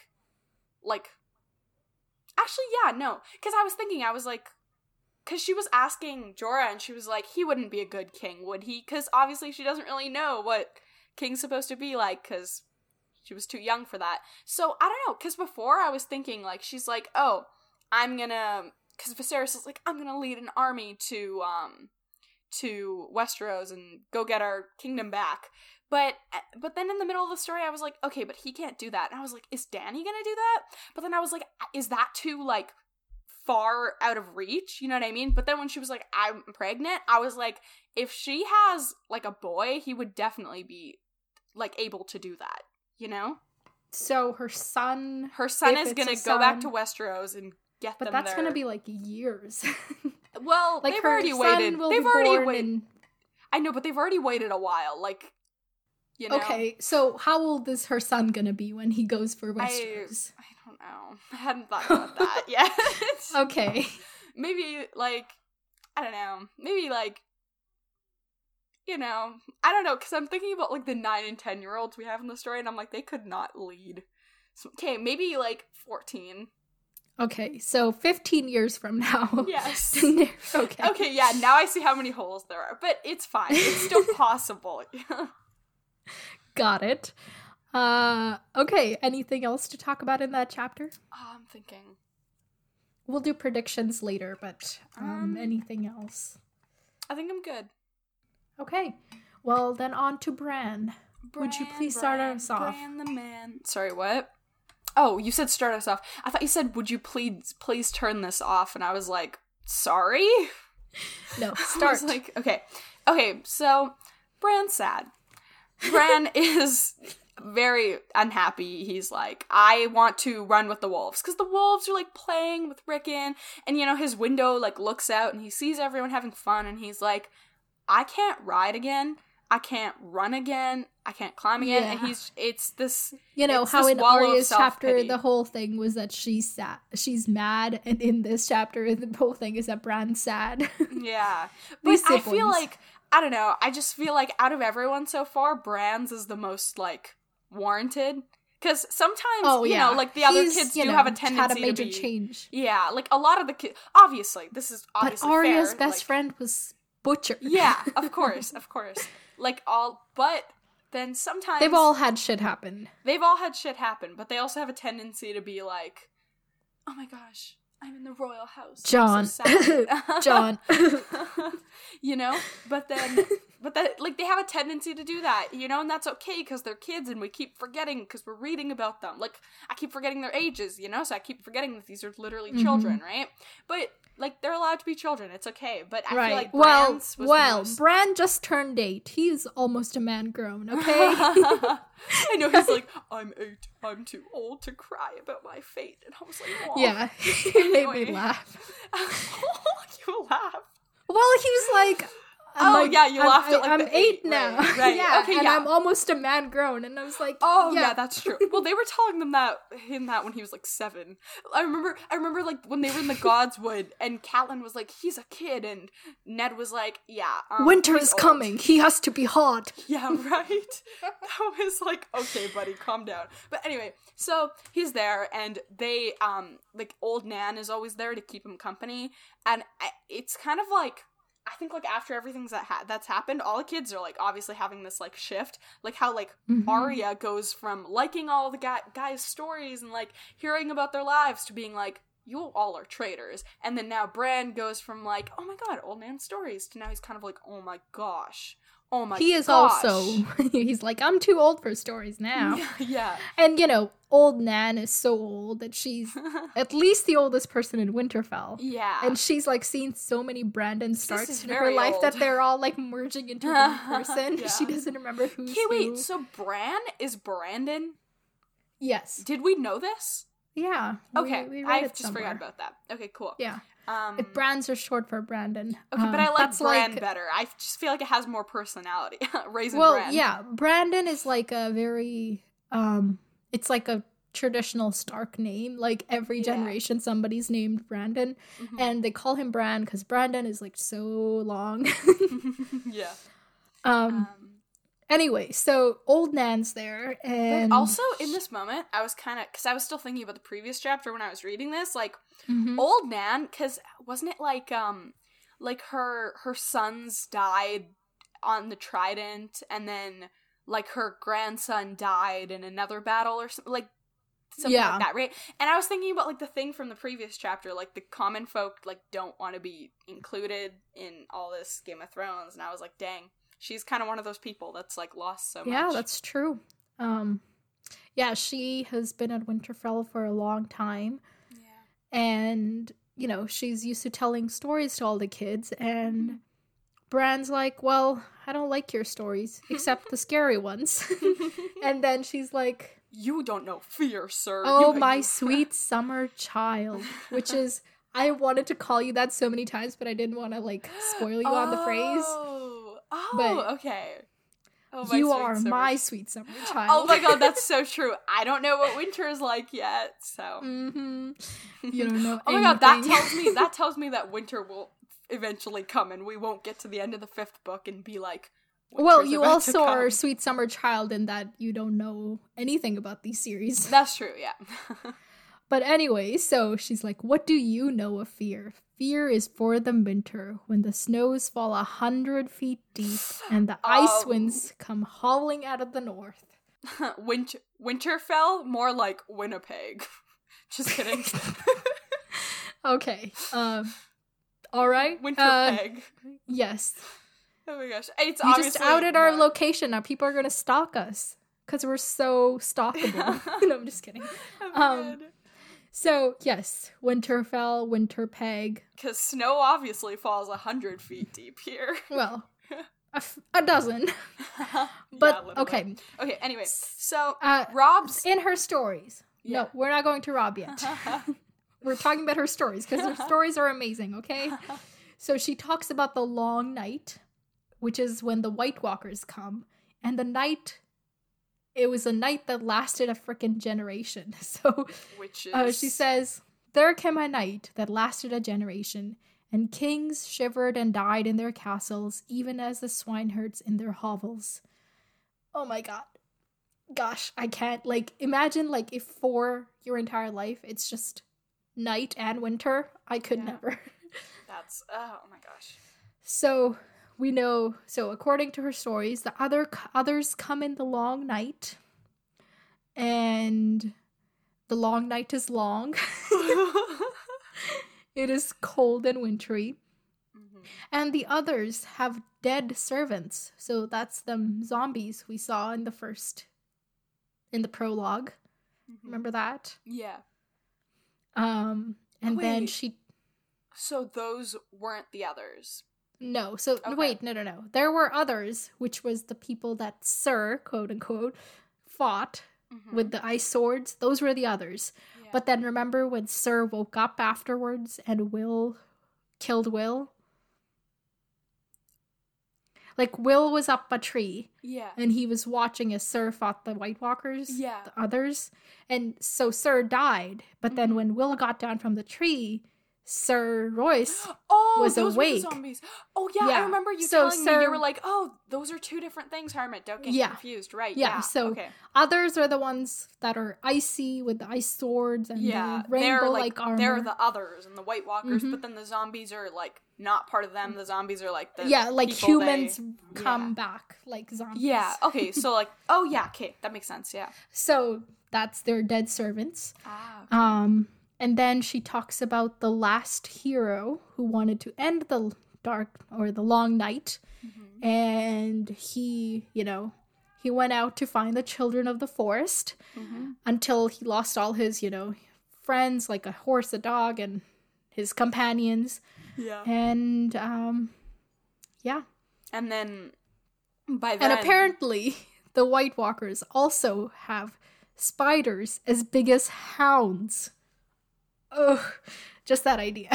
actually, yeah, no, because I was like, because she was asking Jorah, and she was like, he wouldn't be a good king, would he? Because obviously she doesn't really know what king's supposed to be like, because she was too young for that. So, I don't know, because before I was thinking, like, she's like, oh, I'm gonna, because Viserys is like, I'm gonna lead an army to Westeros and go get our kingdom back. But then in the middle of the story, I was like, okay, but he can't do that. And I was like, is Dany gonna do that? But then I was like, is that too, like, far out of reach? You know what I mean? But then when she was like, I'm pregnant, I was like, if she has, like, a boy, he would definitely be, like, able to do that. You know? So her son is gonna go back to Westeros and get them there. But that's gonna be, like, years. Well, like, they've already waited. They've already waited. I know, but they've already waited a while. Like, you know? Okay, so how old is her son gonna be when he goes for Westeros? I don't know. I hadn't thought about that yet. Okay. Maybe, like, I don't know. Maybe, like, you know, I don't know, because I'm thinking about, like, the 9 and 10-year-olds we have in the story, and I'm like, they could not lead. So, okay, maybe, like, 14. Okay, so 15 years from now. Yes. Okay. Okay, yeah, now I see how many holes there are, but it's fine. It's still possible. Got it. Okay, anything else to talk about in that chapter? I'm thinking. We'll do predictions later, but anything else? I think I'm good. Okay, well then on to Bran. Would you please start us off? Bran the man. Sorry, what? Oh, you said start us off. I thought you said, would you please turn this off? And I was like, sorry? No, start. I was like, okay, so Bran's sad. Bran is very unhappy. He's like, I want to run with the wolves, because the wolves are like playing with Rickon, and you know, his window like looks out and he sees everyone having fun, and he's like, I can't ride again, I can't run again, I can't climb again. Yeah. And it's this, you know, it's how this in wall of Arya's chapter self-pity. the whole thing was that she's mad, and in this chapter the whole thing is that Bran's sad. Yeah, but These I siblings. feel like, I don't know, I just feel like out of everyone so far, Bran's is the most like warranted, because sometimes you know, like the other kids do have a tendency had a major to be change. Yeah, like a lot of the kids, obviously this is obviously But Arya's fair, best like, friend was butchered. Yeah, of course, like but then sometimes They've all had shit happen. But they also have a tendency to be like, oh my gosh, I'm in the royal house, John. I'm so sad. John. You know, but that, like, they have a tendency to do that, you know, and that's okay because they're kids and we keep forgetting because we're reading about them. Like, I keep forgetting their ages, you know, so I keep forgetting that these are literally children, right? But like, they're allowed to be children. It's okay. But I feel like Bran's was the most... Bran just turned 8. He's almost a man grown, okay? I know, he's like, I'm 8. I'm too old to cry about my fate. And I was like, oh. Yeah, he made me laugh. You laugh. Well, he was like... you laughed at like I'm the 8 now. Right. Yeah, okay, and yeah. I'm almost a man grown. And I was like, oh yeah, that's true. Well, they were telling him that when he was like 7. I remember like when they were in the Godswood and Catelyn was like, he's a kid, and Ned was like, yeah, winter he's is old. coming. He has to be hot. Yeah, right? That was like, okay, buddy, calm down. But anyway, so he's there, and they, like, old Nan is always there to keep him company, and it's kind of like, I think, like, after everything's that's happened, all the kids are, like, obviously having this, like, shift. Like, how, like, Arya goes from liking all the guys' stories and, like, hearing about their lives to being, like, you all are traitors. And then now Bran goes from, like, oh my god, old man stories, to now he's kind of like, oh my gosh. Oh my gosh. He is also, he's like, I'm too old for stories now. Yeah. And, you know, old Nan is so old that she's at least the oldest person in Winterfell. Yeah. And she's, like, seen so many Brandon Starks in her life that they're all, like, merging into one person. Yeah. She doesn't remember who's who. Wait, so Bran is Brandon? Yes. Did we know this? Yeah. Okay, we I just forgot about that. Okay, cool. Yeah. If Brands are short for Brandon. Okay, but I like Bran better. I just feel like it has more personality. Raisin Bran. Well, yeah, Brandon is like a very, it's like a traditional Stark name. Like every generation somebody's named Brandon. Mm-hmm. And they call him Bran because Brandon is like so long. Yeah. Anyway, so old Nan's there, and but also in this moment, I was kind of, because I was still thinking about the previous chapter when I was reading this, like, old Nan, because wasn't it like her sons died on the Trident, and then, like, her grandson died in another battle or something like that, right? And I was thinking about, like, the thing from the previous chapter, like, the common folk, like, don't want to be included in all this Game of Thrones, and I was like, dang. She's kind of one of those people that's, like, lost so much. Yeah, that's true. Yeah, she has been at Winterfell for a long time. Yeah. And, you know, she's used to telling stories to all the kids. And Bran's like, well, I don't like your stories, except the scary ones. And then she's like... You don't know fear, sir. Oh, my sweet summer child. Which is... I wanted to call you that so many times, but I didn't want to, like, spoil you on the phrase. Okay. Oh, you are my sweet summer child. Oh my god, that's so true. I don't know what winter is like yet, so. You don't know. Oh my god, that tells me that winter will eventually come, and we won't get to the end of the 5th book and be like. Well, you also are sweet summer child in that you don't know anything about these series. That's true, yeah. But anyway, so she's like, what do you know of fear? Fear is for the winter, when the snows fall 100 feet deep and the ice winds come howling out of the north. Winterfell? More like Winnipeg. Just kidding. Okay. All right. Winterpeg. Yes. Oh my gosh. It's you just outed our location. Now people are going to stalk us because we're so stalkable. No, I'm just kidding. So, yes, Winterfell, Winterpeg. Because snow obviously falls 100 feet deep here. Well, a dozen. But, yeah, okay. Okay, anyway. So, Rob's... In her stories. Yeah. No, we're not going to Rob yet. We're talking about her stories, because her stories are amazing, okay? So, she talks about the long night, which is when the White Walkers come. And the night... It was a night that lasted a frickin' generation. So, which is... she says, there came a night that lasted a generation, and kings shivered and died in their castles, even as the swineherds in their hovels. Oh my god. Gosh, I can't, like, imagine, like, if for your entire life, it's just night and winter. I could never. That's, oh my gosh. So... We know, so according to her stories, the others come in the long night, and the long night is long. It is cold and wintry. And the others have dead servants, so that's them zombies we saw in the prologue. Remember that? Yeah. And then she... So those weren't the others. No, so okay. Wait, no. There were others, which was the people that Sir, quote unquote, fought with the ice swords. Those were the others. Yeah. But then remember when Sir woke up afterwards and Will killed Will? Like, Will was up a tree. Yeah. And he was watching as Sir fought the White Walkers. Yeah. The others. And so Sir died. But then when Will got down from the tree... Sir Royce was those awake. were the zombies. Oh yeah, I remember you So telling me. You were like, "Oh, those are two different things, Hermit. Don't get confused." Right? Yeah. So okay. others are the ones that are icy with the ice swords and the rainbow like armor. They're the others and the White Walkers, but then the zombies are like not part of them. The zombies are like the like humans they, come back like zombies. Yeah. Okay. So like, oh yeah. Okay, that makes sense. Yeah. So that's their dead servants. Okay. And then she talks about the last hero who wanted to end the dark or the long night. And he, he went out to find the children of the forest until he lost all his, friends, like a horse, a dog, and his companions. Yeah. And, And then by then... And apparently the White Walkers also have spiders as big as hounds. Ugh, just that idea.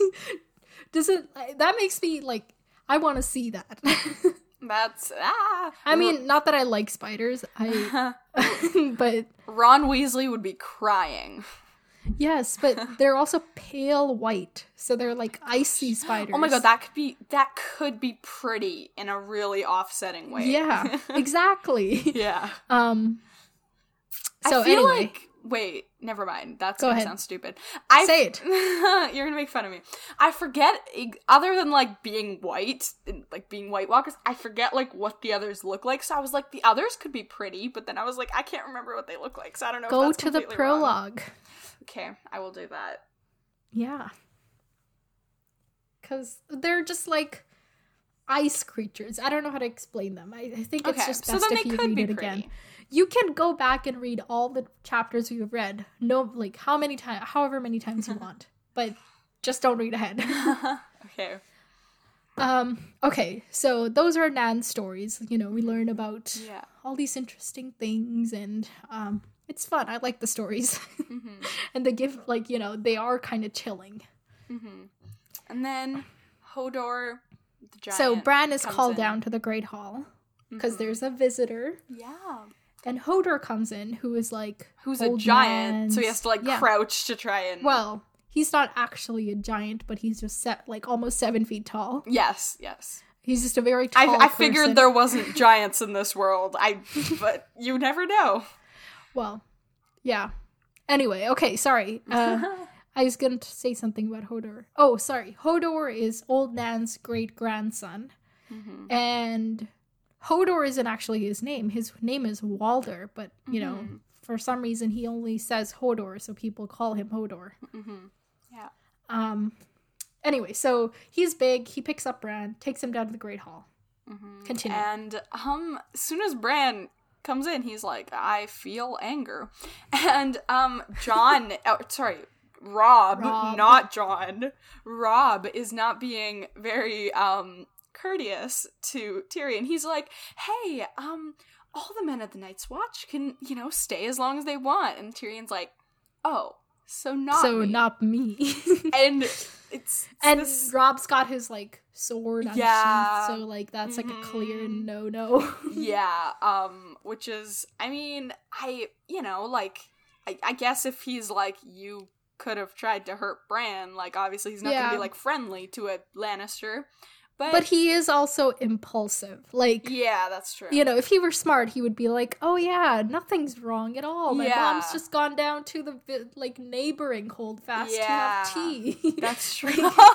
That makes me like, I want to see that. That's I mean, not that I like spiders. But Ron Weasley would be crying. Yes, but they're also pale white, so they're like icy spiders. Oh my god, that could be pretty in a really offsetting way. Yeah, exactly. Yeah. So I feel anyway, like wait, never mind. That's Go gonna ahead. sound stupid. Say it. You're gonna make fun of me. I forget. Other than like being white, and, like being White Walkers, I forget like what the others look like. So I was like, the others could be pretty, but then I was like, I can't remember what they look like. So I don't know. Go if that's to the completely wrong. prologue. Okay, I will do that. Yeah. Because they're just like ice creatures. I don't know how to explain them. I think it's just best if you read it again. You can go back and read all the chapters you've read. No, like however many times you want. But just don't read ahead. Okay. Okay, so those are Nan's stories. We learn about Yeah. all these interesting things, and it's fun. I like the stories. And they give, they are kind of chilling. And then Hodor, the giant. So Bran is comes called in. down to the Great Hall because there's a visitor. Yeah. And Hodor comes in, who is like Who's a old giant, man's- so he has to like Yeah. crouch to try and. Well, he's not actually a giant, but he's just almost 7 feet tall. Yes. He's just a very tall I figured person. there wasn't giants in this world. But you never know. Well, yeah. Anyway, okay, sorry. I was going to say something about Hodor. Oh, sorry. Hodor is Old Nan's great-grandson. And Hodor isn't actually his name. His name is Walder, but, for some reason he only says Hodor, so people call him Hodor. Yeah. Anyway, so he's big. He picks up Bran, takes him down to the Great Hall. Continue. And as soon as Bran comes in, he's like, I feel anger. And John, Rob, not John. Rob is not being very courteous to Tyrion. He's like, hey, all the men at the Night's Watch can, stay as long as they want. And Tyrion's like, oh, so not me. And it's Rob's got his sword on Yeah. sheath, so that's like a clear no. Yeah, which is, I mean, I guess if he's like, you could have tried to hurt Bran, obviously he's not gonna be friendly to a Lannister, but he is also impulsive. Yeah, that's true. If he were smart, he would be like, oh yeah, nothing's wrong at all. My Yeah. mom's just gone down to the neighboring Holdfast to have tea. That's true.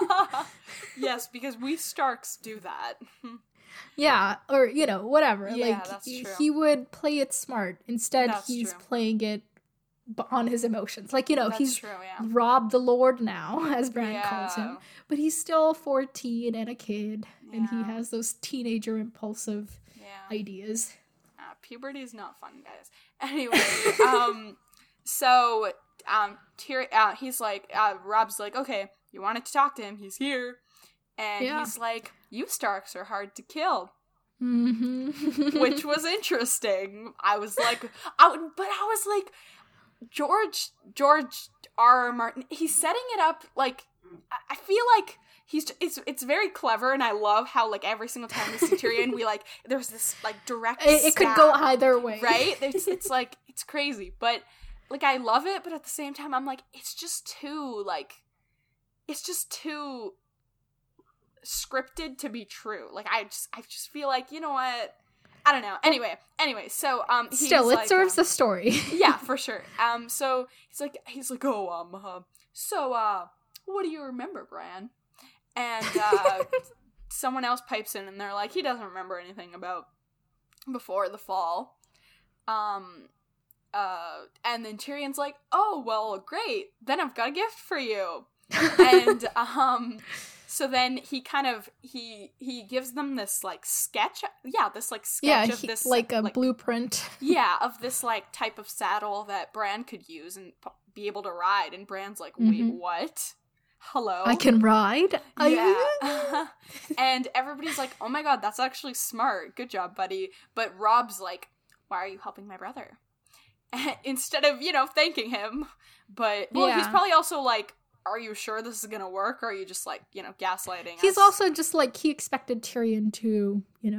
Yes, because we Starks do that. Yeah, or whatever. Yeah, that's true. He would play it smart. Instead, That's he's true. playing it on his emotions. That's he's true, yeah. Rob the Lord now, as Bran calls Yeah. him. But he's still 14 and a kid, and he Yeah. has those teenager impulsive Yeah. ideas. Puberty is not fun, guys. Anyway, so he's like, Rob's like, okay, you wanted to talk to him, he's here. And Yeah. he's like, you Starks are hard to kill. Mm-hmm. Which was interesting. I was like, George R. R. Martin, he's setting it up I feel like it's very clever, and I love how every single time we see Tyrion, we there's this direct It could stab, go either way, right? It's crazy, but I love it, but at the same time I'm like, it's just too scripted to be true. Like, I just feel like, you know what? I don't know. Anyway, so Still, it serves the story. Yeah, for sure. So he's like, oh, so what do you remember, Bran? And someone else pipes in, and they're like, he doesn't remember anything about before the fall. And then Tyrion's like, oh, well, great. Then I've got a gift for you. And so then he kind of he gives them this like sketch. Yeah, this like sketch of this like a blueprint. Yeah, of this like type of saddle that Bran could use and be able to ride. And Bran's like, wait, what? Hello? I can ride? Yeah. And everybody's like, oh my god, that's actually smart. Good job, buddy. But Rob's like, why are you helping my brother? Instead of, thanking him. But, he's probably also like, are you sure this is gonna work? Or are you just like, gaslighting He's us? also just like, he expected Tyrion to,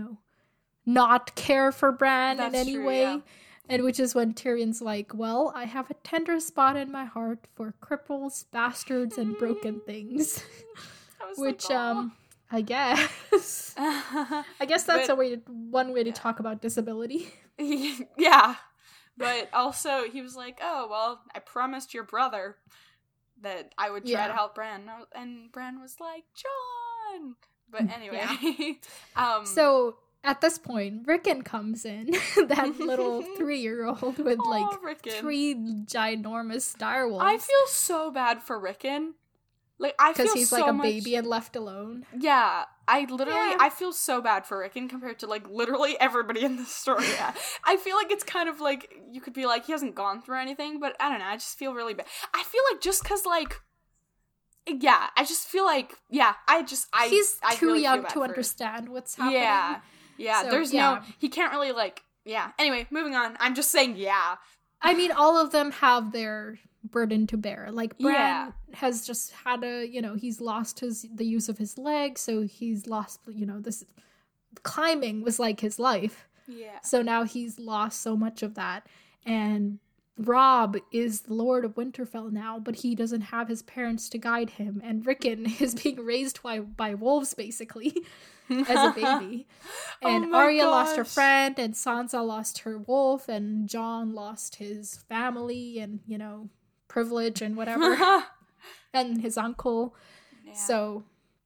not care for Bran in any way. Yeah. And which is when Tyrion's like, well, I have a tender spot in my heart for cripples, bastards, and broken things. Which, like, I guess. I guess that's one way to talk about disability. Yeah. But also, he was like, oh, well, I promised your brother that I would try to help Bran. And Bran was like, Jon! But anyway. So, at this point, Rickon comes in, that little 3-year-old with, Rickon. 3 ginormous direwolves. I feel so bad for Rickon. Like, I feel so much... Because he's, like, a baby and left alone. Yeah. I feel so bad for Rickon compared to, like, literally everybody in this story. Yeah. I feel like it's kind of, like, you could be like, he hasn't gone through anything, but I don't know, I just feel really bad. I feel like just because, like... Yeah, I just feel like... Yeah, he's too really young to understand what's happening. Yeah. Yeah, so, there's no... He can't really, like... Yeah. Anyway, moving on. I'm just saying, yeah. I mean, all of them have their burden to bear. Like, Bran has just had he's lost the use of his leg, so he's lost, this... Climbing was, like, his life. Yeah. So now he's lost so much of that. And Robb is the Lord of Winterfell now, but he doesn't have his parents to guide him. And Rickon is being raised by wolves, basically. As a baby. And Arya lost her friend, and Sansa lost her wolf, and Jon lost his family and, privilege and whatever. And his uncle. Yeah. So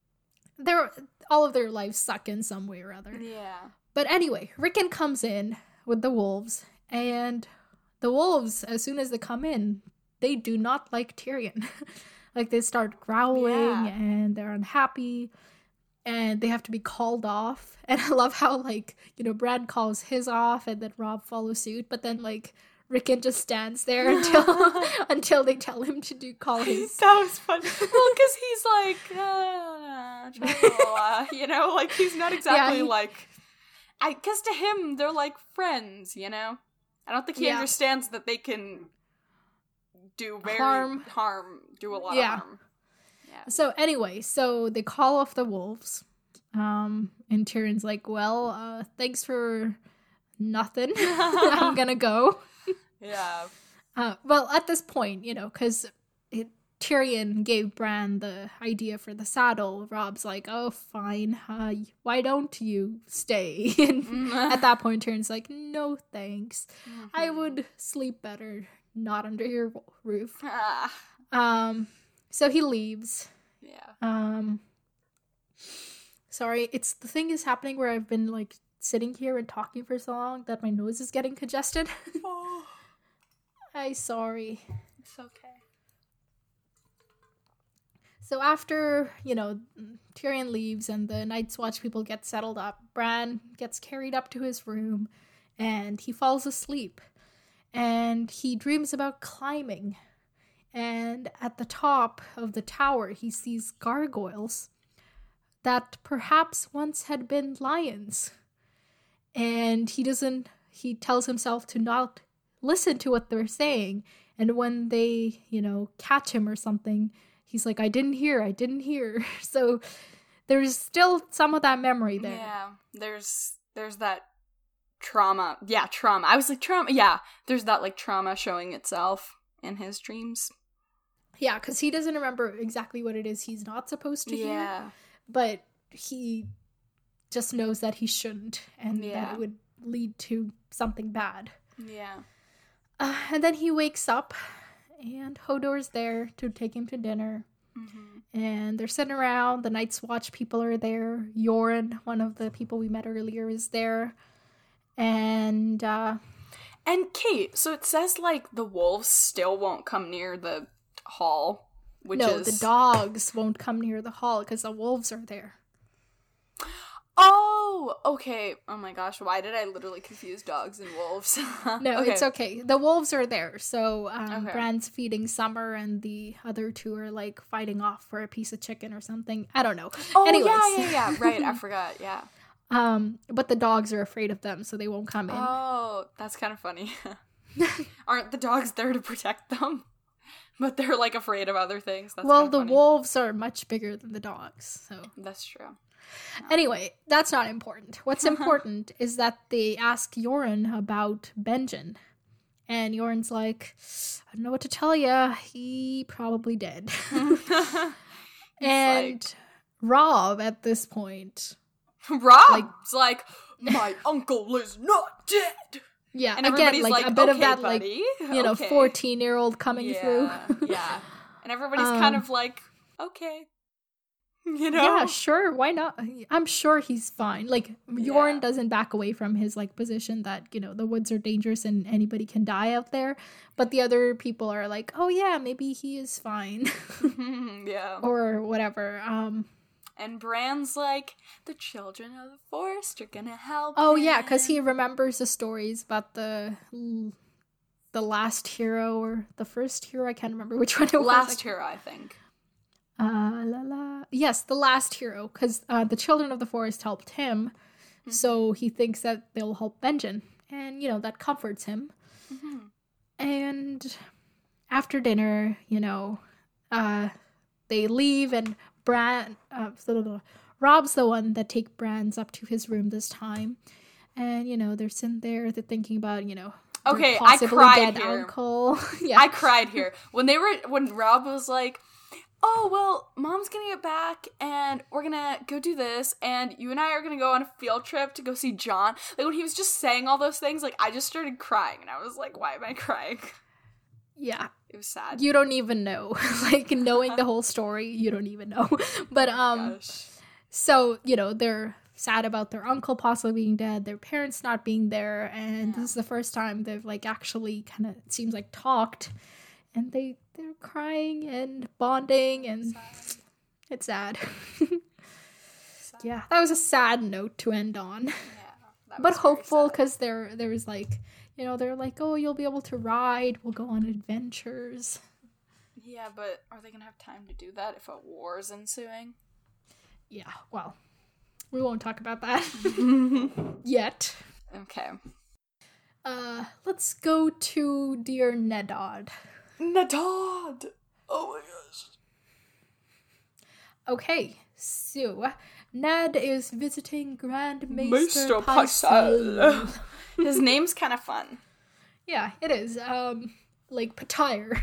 all of their lives suck in some way or other. Yeah. But anyway, Rickon comes in with the wolves, and the wolves, as soon as they come in, they do not like Tyrion. Like, they start growling and they're unhappy. And they have to be called off. And I love how, like, Bran calls his off and then Robb follows suit. But then, like, Rickon just stands there until they tell him to call his. That was funny. Well, because he's like, like, he's not exactly because to him, they're like friends, I don't think he understands that they can do do a lot of harm. Yeah. So anyway, they call off the wolves, and Tyrion's like, well, thanks for nothing. I'm gonna go. Yeah. Well, at this point, because Tyrion gave Bran the idea for the saddle, Robb's like, oh, fine, why don't you stay? And at that point, Tyrion's like, no thanks. Mm-hmm. I would sleep better not under your roof. So he leaves. Yeah. Sorry, the thing is happening where I've been, like, sitting here and talking for so long that my nose is getting congested. Oh. I'm sorry. It's okay. So after, Tyrion leaves and the Night's Watch people get settled up, Bran gets carried up to his room and he falls asleep. And he dreams about climbing. And at the top of the tower, he sees gargoyles that perhaps once had been lions. And he tells himself to not listen to what they're saying. And when they, catch him or something, he's like, I didn't hear. So there's still some of that memory there. Yeah, there's that trauma. Yeah, trauma. I was like, trauma. Yeah, there's that, like, trauma showing itself in his dreams. Yeah, because he doesn't remember exactly what it is he's not supposed to hear. But he just knows that he shouldn't, and that it would lead to something bad. Yeah. And then he wakes up, and Hodor's there to take him to dinner. And they're sitting around. The Night's Watch people are there. Yoren, one of the people we met earlier, is there. And Kate, so it says, like, the wolves still won't come near the hall, the dogs won't come near the hall because the wolves are there. Oh, okay. Oh my gosh, why did I literally confuse dogs and wolves? No, okay. It's okay. The wolves are there. So Bran's feeding Summer, and the other two are, like, fighting off for a piece of chicken or something. I don't know. Oh, anyways. yeah. Right, I forgot, yeah. But the dogs are afraid of them, so they won't come in. Oh, that's kind of funny. Aren't the dogs there to protect them? But they're, like, afraid of other things. That's well, the funny. wolves are much bigger than the dogs, so. That's true. Anyway, that's not important. What's important is that they ask Yoren about Benjen. And Yoren's like, I don't know what to tell you. He probably did. And Rob, at this point... Rob's like, my uncle is not dead! Yeah, and again, like a bit okay, of that, buddy. like, 14-year-old coming through. Yeah. And everybody's kind of like, okay. You know? Yeah, sure, why not? I'm sure he's fine. Like, Yoren doesn't back away from his, like, position that, you know, the woods are dangerous and anybody can die out there. But the other people are like, oh yeah, maybe he is fine. Yeah. Or whatever. And Bran's like, the children of the forest are gonna help Oh him. yeah, because he remembers the stories about the last hero or the first hero. I can't remember which one it was. Last hero, I think. Yes, the last hero, because the children of the forest helped him, so he thinks that they'll help Benjen, and, you know, that comforts him. And after dinner, you know, they leave, and Rob's the one that take Bran's up to his room this time, and, you know, they're sitting there, they're thinking about, you know, okay, I cried here. Uncle. Yeah. I cried here when Rob was like, oh, well, Mom's gonna get back, and we're gonna go do this, and you and I are gonna go on a field trip to go see John. Like, when he was just saying all those things, like, I just started crying, and I was like, why am I crying? Yeah. It was sad. You don't even know. Like, knowing the whole story, you don't even know. But, Gosh. So, you know, they're sad about their uncle possibly being dead, their parents not being there, and this is the first time they've, like, actually kind of, it seems like, talked. And they're crying and bonding, and it's sad. Yeah, that was a sad note to end on. Yeah, but hopeful, because there was, like, you know, they're like, oh, you'll be able to ride, we'll go on adventures. Yeah, but are they gonna have time to do that if a war is ensuing? Yeah, well, we won't talk about that yet. Okay. Let's go to Dear Nedod. Nedod! Oh my gosh. Okay, so Ned is visiting Grand Maester Pycelle. His name's kind of fun. Yeah, it is. Like Patire.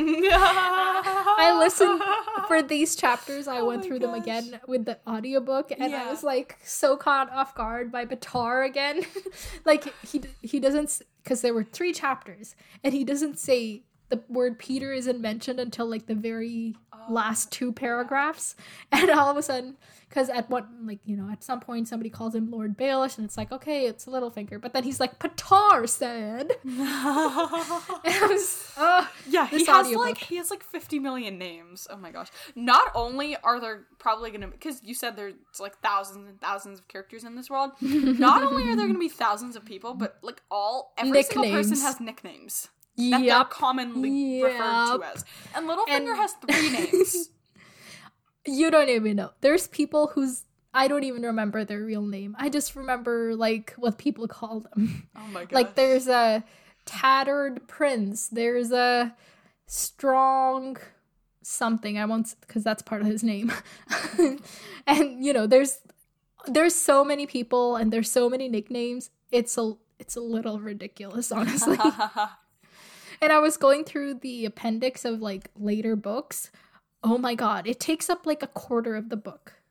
I listened for these chapters. I went through them again with the audiobook, and I was like so caught off guard by Batar again. Like he doesn't, because there were 3 chapters, and he doesn't say the word Peter isn't mentioned until like the very last 2 paragraphs, and all of a sudden, because at some point somebody calls him Lord Baelish, and it's like, okay, it's Littlefinger, but then he's like, Patar said. And I was, he has like 50 million names. Oh my gosh. Not only are there probably gonna, because you said there's like thousands and thousands of characters in this world, not only are there gonna be thousands of people, but like every single person has nicknames. That they're commonly referred to as. And Littlefinger has 3 names. You don't even know. There's people I don't even remember their real name. I just remember, like, what people call them. Oh my gosh. Like, there's a tattered prince. There's a strong something. I won't, because that's part of his name. And, you know, there's so many people, and there's so many nicknames. It's a little ridiculous, honestly. And I was going through the appendix of, like, later books. Oh my god, it takes up, like, a quarter of the book.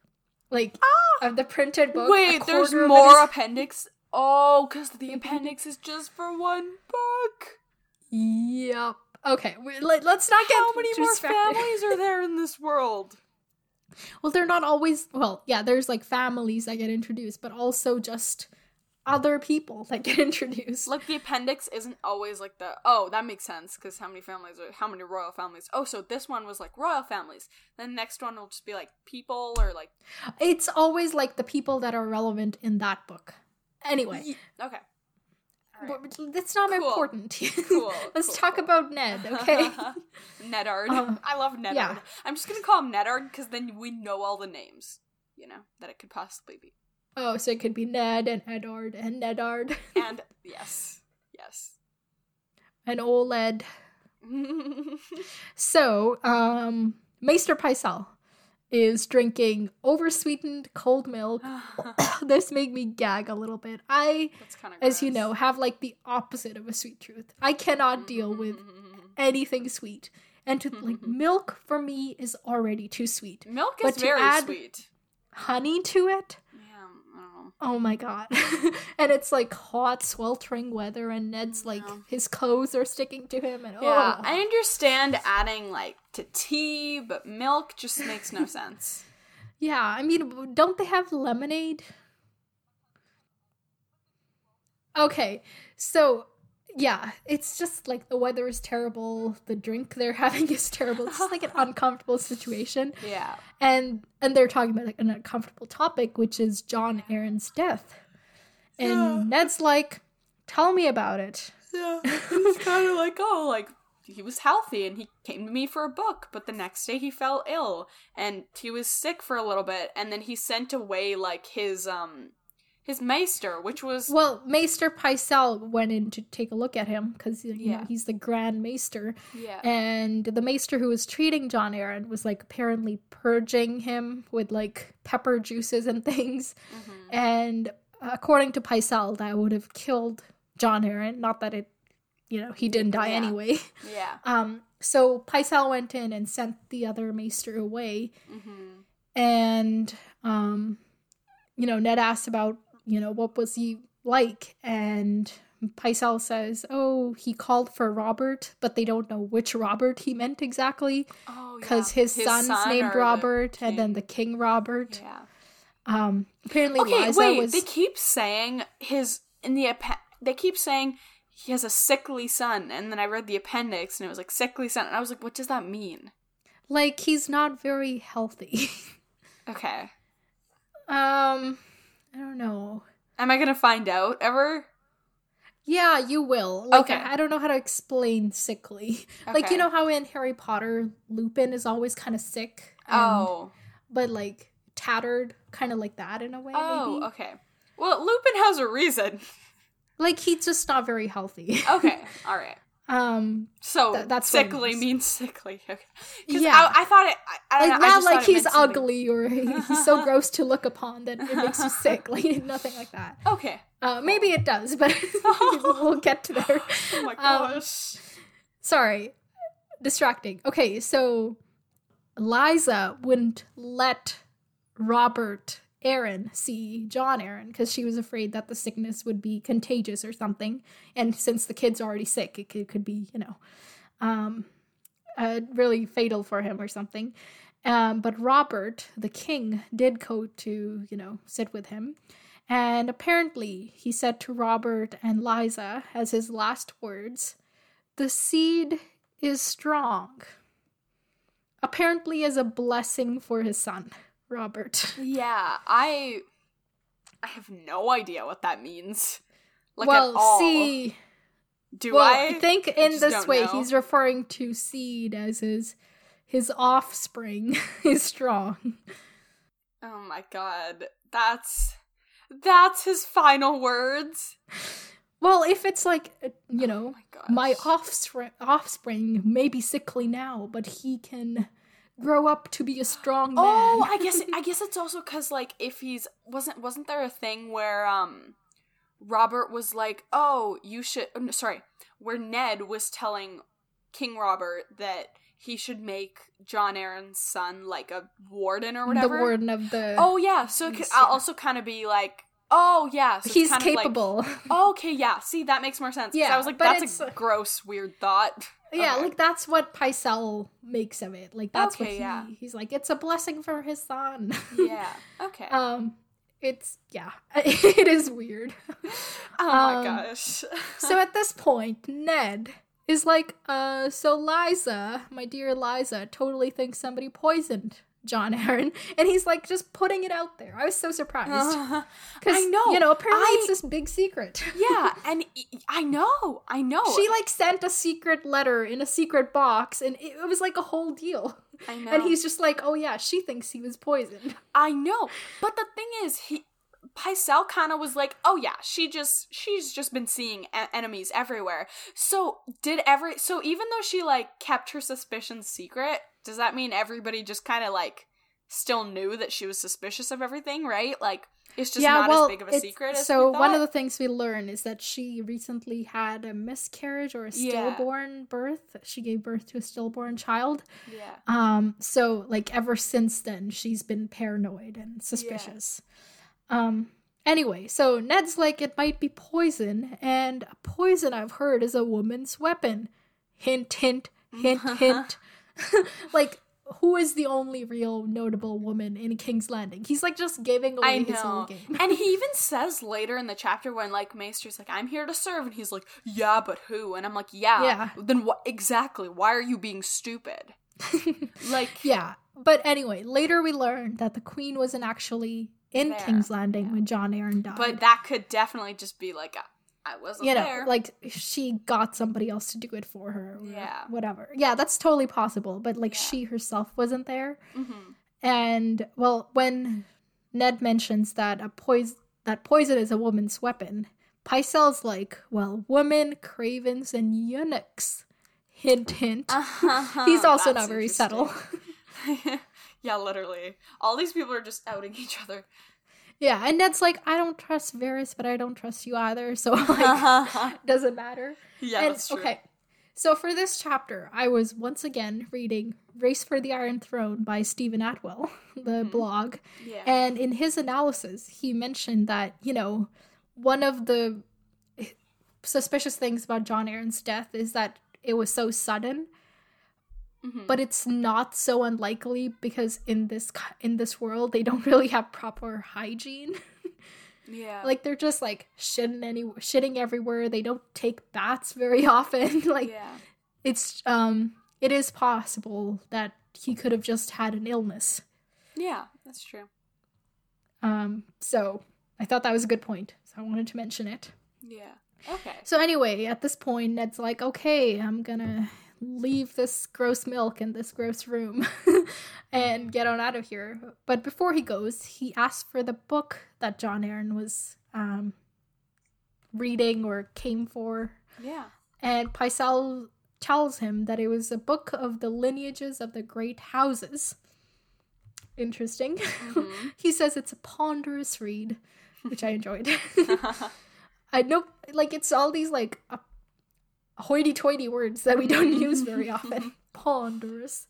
Like, of the printed book. Wait, there's more appendix? Oh, because the appendix is just for one book. Yep. Okay, let's not get How many more distracted. families are there in this world? Well, they're not always... Well, yeah, there's, like, families that get introduced, but also just other people that get introduced. Like, the appendix isn't always, like, the... Oh, that makes sense, because how many royal families? Oh, so this one was, like, royal families. Then the next one will just be, like, people, or, like... It's always, like, the people that are relevant in that book. Anyway. Okay. Right. But that's not important. Cool. Let's talk about Ned, okay? Neddard. I love Neddard. Yeah. I'm just gonna call him Neddard because then we know all the names, that it could possibly be. Oh, so it could be Ned and Eddard and Neddard. And yes. And Oled. So, Maester Pycelle is drinking oversweetened cold milk. This made me gag a little bit. That's kind of as you know, have like the opposite of a sweet tooth. I cannot deal with anything sweet. And like milk for me is already too sweet. Milk But is to very add sweet. Honey to it? Yeah, I don't know. Oh my god. And it's like hot, sweltering weather, and Ned's like, his clothes are sticking to him. And Yeah, I understand adding like to tea, but milk just makes no sense. Yeah, I mean, don't they have lemonade? Okay, so yeah, it's just like the weather is terrible, the drink they're having is terrible. It's just like an uncomfortable situation. Yeah. And they're talking about like an uncomfortable topic, which is Jon Arryn's death. And Ned's like, tell me about it. Yeah. It's kind of like, oh, like, he was healthy and he came to me for a book, but the next day he fell ill and he was sick for a little bit, and then he sent away like his maester, which was... Well, Maester Pycelle went in to take a look at him because you know, he's the Grand Maester. Yeah. And the Maester who was treating Jon Arryn was like apparently purging him with like pepper juices and things. Mm-hmm. And according to Pycelle, that would have killed Jon Arryn. Not that it, he didn't die anyway. Yeah. So Pycelle went in and sent the other Maester away. Mm-hmm. And, Ned asked about, what was he like? And Pycelle says, oh, he called for Robert, but they don't know which Robert he meant exactly. Oh, yeah. Because his son's named Robert, and then the King Robert. Yeah. Apparently okay, Liza they keep saying they keep saying he has a sickly son, and then I read the appendix, and it was like sickly son, and I was like, what does that mean? Like, he's not very healthy. Okay. I don't know. Am I gonna find out ever? Yeah, you will. Like, okay. I don't know how to explain sickly. Okay. Like, you know how in Harry Potter, Lupin is always kind of sick? But, like, tattered, kind of like that in a way, maybe? Okay. Well, Lupin has a reason. Like, he's just not very healthy. Okay, alright. So that's sickly means sickly. Okay. Yeah, I thought it. I not just like he's something. ugly or he's so gross to look upon that it makes you sick. Like nothing like that. Okay. Maybe it does, but we'll get to there. Oh my gosh. Sorry, distracting. Okay, so Liza wouldn't let Robert Arryn see Jon Arryn because she was afraid that the sickness would be contagious or something, and since the kid's already sick, it could be really fatal for him or something. But Robert, the king, did go to sit with him, and apparently he said to Robert and Liza as his last words, "The seed is strong." Apparently as a blessing for his son. Robert. Yeah, I have no idea what that means. Like, well, at all. see, I think in this way know. he's referring to seed as his offspring is strong. Oh my god, that's his final words. Well, if it's like my gosh. offspring may be sickly now, but he can grow up to be a strong man. Oh, I guess it's also because like if he's wasn't there a thing where Robert was like, oh, you should where Ned was telling King Robert that he should make John Aaron's son like a warden or whatever. The warden of the... Oh, yeah. So it could also kind of be like, oh, yeah. So he's kind capable. Of like, oh, okay, yeah. See, that makes more sense. Yeah. I was like, that's a gross, weird thought. Yeah, okay. like, that's what Pycelle makes of it. Like, that's what he's like, it's a blessing for his son. Yeah, okay. It's, yeah, it is weird. Oh my gosh. So at this point, Ned is like, so Liza, my dear Liza, totally thinks somebody poisoned John Aaron, and he's like just putting it out there. I was so surprised. Because, I know. You know, apparently it's this big secret. Yeah, and I know. She like sent a secret letter in a secret box, and it was like a whole deal. I know. And he's just like, oh yeah, she thinks he was poisoned. I know. But the thing is, Pycelle kind of was like, oh yeah, she's just been seeing enemies everywhere. So even though she like kept her suspicions secret, does that mean everybody just kind of like still knew that she was suspicious of everything, right? Like, it's just not as big of a secret as so we thought. One of the things we learn is that she recently had a miscarriage or a stillborn birth. She gave birth to a stillborn child. Yeah. So like ever since then, she's been paranoid and suspicious. Yeah. Anyway, so Ned's like, it might be poison, and poison, I've heard, is a woman's weapon. Hint, hint, hint, hint. Like, who is the only real notable woman in King's Landing? He's like just giving away his whole game. And he even says later in the chapter when like Maester's like, I'm here to serve, and he's like, yeah, but who? And I'm like, yeah. Then what exactly? Why are you being stupid? Like, yeah. But anyway, later we learned that the queen wasn't actually in King's Landing when John Aaron died. But that could definitely just be like I wasn't there. Like she got somebody else to do it for her. Or whatever. Yeah, that's totally possible. But like she herself wasn't there. Mm-hmm. And well, when Ned mentions that poison is a woman's weapon, Pycelle's like, well, women, cravens, and eunuchs. Hint, hint. He's also not very subtle. Yeah, literally. All these people are just outing each other. Yeah, and Ned's like, I don't trust Varys, but I don't trust you either, so like, doesn't matter. Yeah, that's true. Okay, so for this chapter, I was once again reading Race for the Iron Throne by Stephen Atwell, the blog. Yeah. And in his analysis, he mentioned that, you know, one of the suspicious things about John Aaron's death is that it was so sudden. Mm-hmm. But it's not so unlikely because in this world they don't really have proper hygiene. Yeah. Like they're just like shitting everywhere. They don't take baths very often. Like it is possible that he could have just had an illness. Yeah, that's true. So I thought that was a good point. So I wanted to mention it. Yeah. Okay. So anyway, at this point Ned's like, okay, I'm gonna leave this gross milk in this gross room and get on out of here. But before he goes, he asks for the book that John Aaron was reading or came for. Yeah. And Pycelle tells him that it was a book of the lineages of the great houses. Interesting. Mm-hmm. He says it's a ponderous read, which I enjoyed. I know, like, it's all these, like, hoity-toity words that we don't use very often. Ponderous.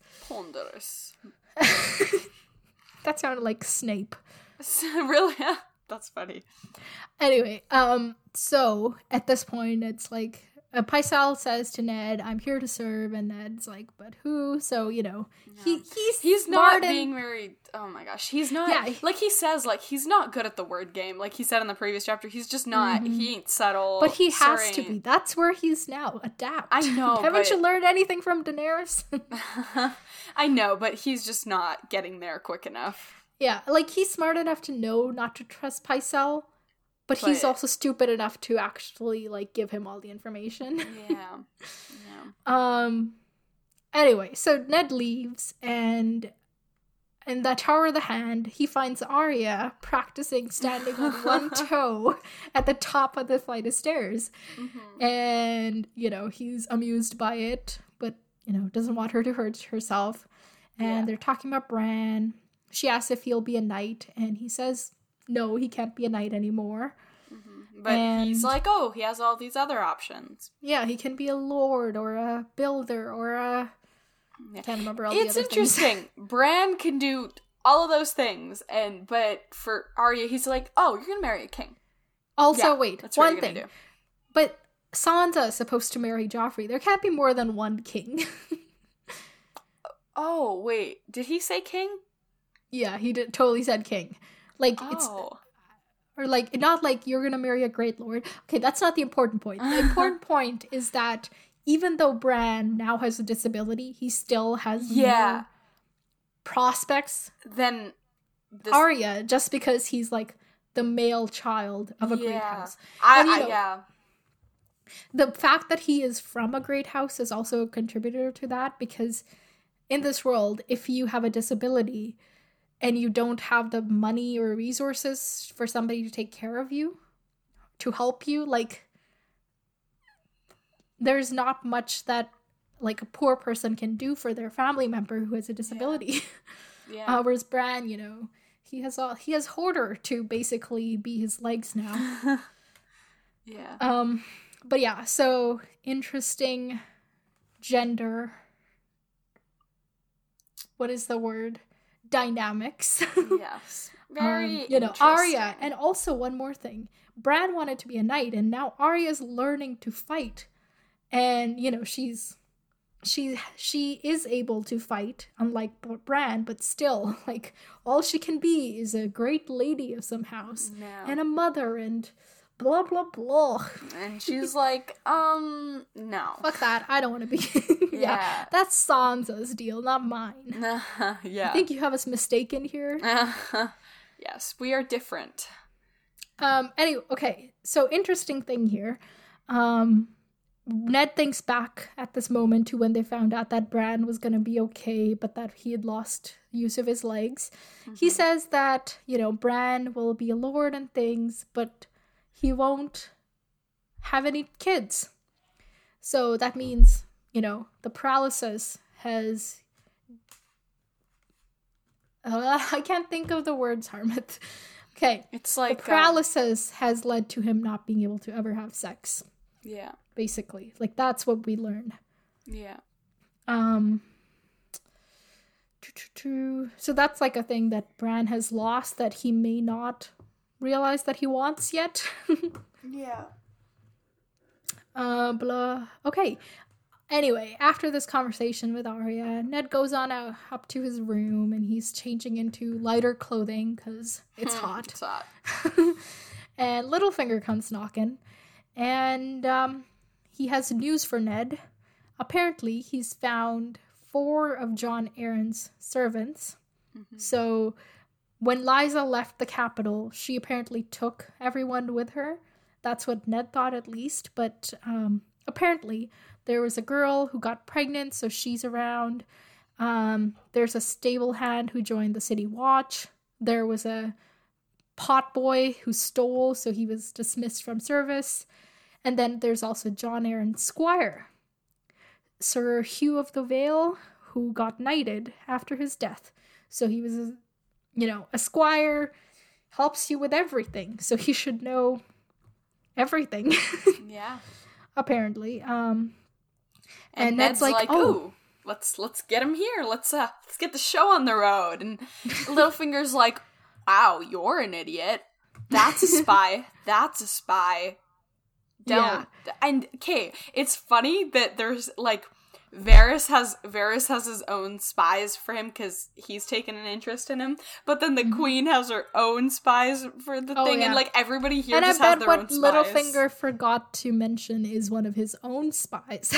That sounded like Snape. Really? That's funny. Anyway, so at this point, it's like, Pycelle says to Ned, I'm here to serve, and Ned's like, but who? So, you know, he's not being very, oh my gosh, he's not, like he says, like, he's not good at the word game, like he said in the previous chapter, he's just not, he ain't subtle. But he has to be, that's where he's now, adapt. I know, Haven't you learned anything from Daenerys? I know, but he's just not getting there quick enough. Yeah, like, he's smart enough to know not to trust Pycelle, but he's also stupid enough to actually, like, give him all the information. Yeah. Anyway, so Ned leaves, and in the Tower of the Hand, he finds Arya practicing standing on one toe at the top of the flight of stairs. Mm-hmm. And, you know, he's amused by it, but, you know, doesn't want her to hurt herself. And they're talking about Bran. She asks if he'll be a knight, and he says no, he can't be a knight anymore. Mm-hmm. But he's like, oh, he has all these other options. Yeah, he can be a lord or a builder or a Yeah. Can't remember all the It's other things. interesting. Bran can do all of those things, but for Arya, he's like, "Oh, you're gonna marry a king." Also, Yeah, wait, that's what one you're gonna thing. do. But Sansa is supposed to marry Joffrey. There can't be more than one king. Oh, wait. Did he say king? Yeah, he totally said king. Like, it's... Oh. Or, like, not like you're gonna marry a great lord. Okay, that's not the important point. The important point is that even though Bran now has a disability, he still has more prospects Then this... Arya, just because he's, like, the male child of a great house. Yeah. The fact that he is from a great house is also a contributor to that, because in this world, if you have a disability and you don't have the money or resources for somebody to take care of you, to help you, like, there's not much that, like, a poor person can do for their family member who has a disability. Yeah. Whereas Bran, you know, he has Hoarder to basically be his legs now. Yeah. But yeah, so interesting gender. What is the word? Dynamics. Yes. Very you know, interesting. Arya, and also one more thing. Bran wanted to be a knight, and now Arya's learning to fight. And, you know, she is able to fight, unlike Bran, but still, like, all she can be is a great lady of some house. No. And a mother, and blah, blah, blah. And she's like, no. Fuck that, I don't want to be. Yeah. That's Sansa's deal, not mine. Yeah. I think you have us mistaken here. Yes, we are different. Anyway, okay, so interesting thing here. Ned thinks back at this moment to when they found out that Bran was gonna be okay, but that he had lost use of his legs. Mm-hmm. He says that, you know, Bran will be a lord and things, but he won't have any kids. So that means, you know, the paralysis has... I can't think of the words, Harmith. Okay. It's like... the paralysis has led to him not being able to ever have sex. Yeah. Basically. Like, that's what we learned. Yeah. So that's like a thing that Bran has lost that he may not realize that he wants yet. Yeah. Blah. Okay. Anyway, after this conversation with Arya, Ned goes on up to his room and he's changing into lighter clothing because it's hot. It's hot. And Littlefinger comes knocking. And he has news for Ned. Apparently, he's found 4 of Jon Arryn's servants. Mm-hmm. So when Lysa left the capital, she apparently took everyone with her. That's what Ned thought, at least. But apparently, there was a girl who got pregnant, so she's around. There's a stable hand who joined the city watch. There was a pot boy who stole, so he was dismissed from service. And then there's also Jon Arryn's squire, Sir Hugh of the Vale, who got knighted after his death. So he was, a squire, helps you with everything. So he should know everything. Yeah. Apparently. And Ned's like, oh, let's get him here. Let's get the show on the road. And Littlefinger's like, wow, you're an idiot. That's a spy. That's a spy. Don't. Yeah. And okay, it's funny that there's like Varys has his own spies for him because he's taken an interest in him. But then the Queen has her own spies for the thing, yeah. And like everybody here and just I has bet their own spies. what Littlefinger forgot to mention is one of his own spies.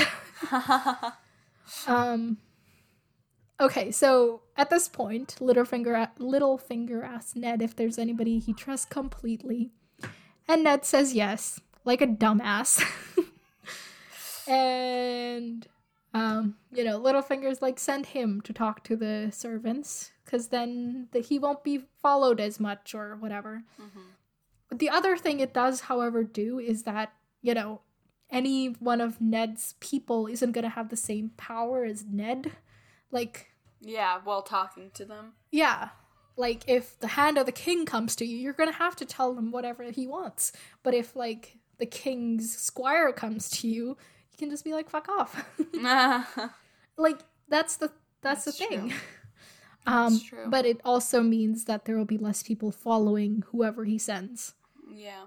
Okay, so at this point, Littlefinger asks Ned if there's anybody he trusts completely, and Ned says yes, like a dumbass. And Littlefinger's like, send him to talk to the servants, because then he won't be followed as much or whatever. Mm-hmm. The other thing it does, however, do is that, any one of Ned's people isn't going to have the same power as Ned. Like... yeah, while talking to them. Yeah. Like, if the hand of the king comes to you, you're going to have to tell him whatever he wants. But if, like, the king's squire comes to you, you can just be like, fuck off. Like, That's the That's thing. true. That's true. But it also means that there will be less people following whoever he sends. Yeah.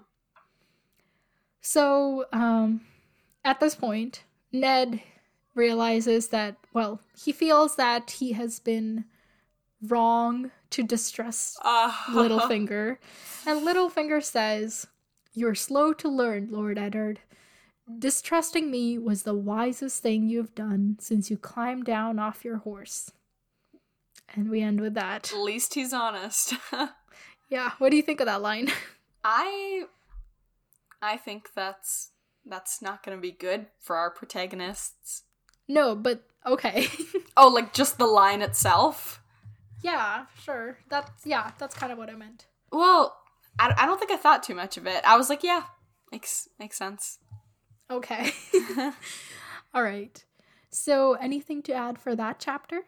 So, at this point, Ned realizes that, well, he feels that he has been wrong to distrust Littlefinger. And Littlefinger says, "You're slow to learn, Lord Eddard. Distrusting me was the wisest thing you've done since you climbed down off your horse." And we end with that. At least he's honest. Yeah, what do you think of that line? I think that's not gonna be good for our protagonists. No, but okay. Oh, like just the line itself? Yeah, sure. That's kind of what I meant. Well, I don't think I thought too much of it. I was like, yeah, makes sense. Okay. All right. So, anything to add for that chapter?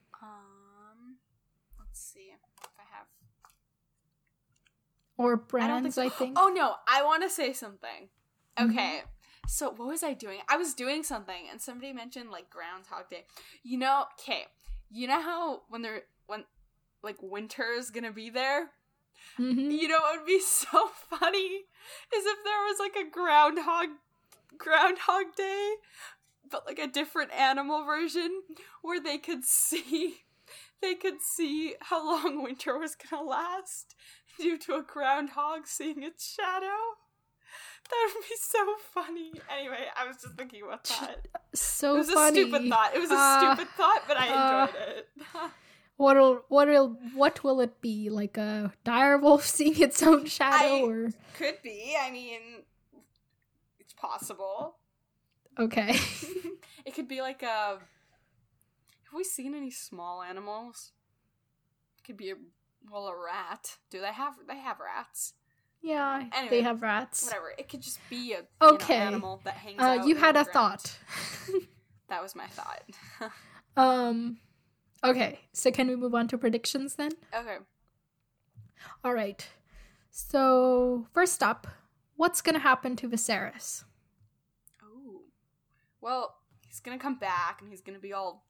Let's see if I have. Or Brands, I think. Oh no, I want to say something. Okay. So what was I doing? I was doing something and somebody mentioned like Groundhog Day. You know how when like winter is gonna be there? Mm-hmm. You know what would be so funny is if there was like a Groundhog Day, but like a different animal version where they could see how long winter was gonna last due to a groundhog seeing its shadow. That would be so funny. Anyway, I was just thinking about that. So it was funny. a stupid thought. It was a stupid thought, but I enjoyed it. What will it be? Like a direwolf seeing its own shadow, or could be. I mean, it's possible. Okay. It could be like a. Have we seen any small animals? It could be a rat. Do they have rats? Yeah, anyway, they have rats. Whatever. It could just be a animal that hangs out. You had a ground. thought. That was my thought. Okay, so can we move on to predictions then? Okay. All right. So, first up, what's going to happen to Viserys? Oh. Well, he's going to come back and he's going to be all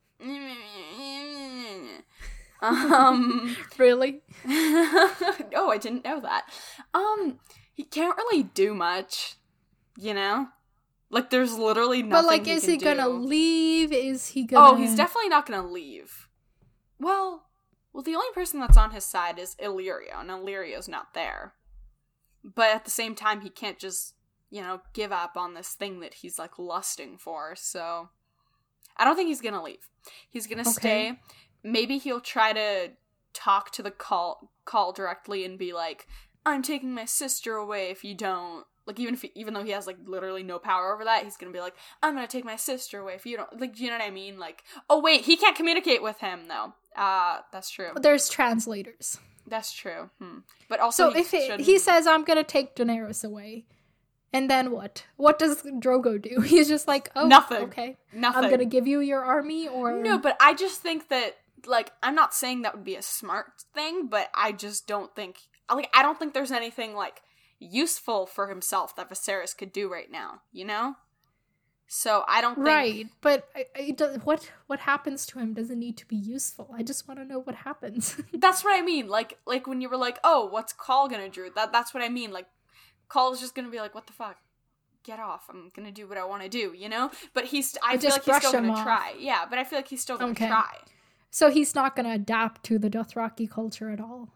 Really? No, I didn't know that. He can't really do much, you know? Like, there's literally nothing. But, like, is he gonna leave? Is he gonna... Oh, he's definitely not gonna leave. Well, the only person that's on his side is Illyrio, and Illyrio's not there. But at the same time, he can't just, give up on this thing that he's, like, lusting for, so... I don't think he's gonna leave. He's gonna stay. Maybe he'll try to talk to the call directly and be like, "I'm taking my sister away if you don't." Like, even though he has, like, literally no power over that, he's gonna be like, "I'm gonna take my sister away if you don't." Like, do you know what I mean? Like, oh wait, he can't communicate with him, though. That's true. There's translators. That's true. But also, so if he says, "I'm gonna take Daenerys away," and then what? What does Drogo do? He's just like, "Oh, nothing. Okay, nothing. I'm gonna give you your army," or no. But I just think that, like, I'm not saying that would be a smart thing, but I just don't think, like, I don't think there's anything, like, useful for himself that Viserys could do right now, you know? So I don't think... Right, but what happens to him doesn't need to be useful. I just want to know what happens. That's what I mean. Like when you were like, "Oh, what's Khal gonna do?" That's what I mean. Like, Khal is just gonna be like, "What the fuck? Get off. I'm gonna do what I want to do," you know? But I feel like he's still gonna try. Yeah, but I feel like he's still gonna try. So he's not gonna adapt to the Dothraki culture at all?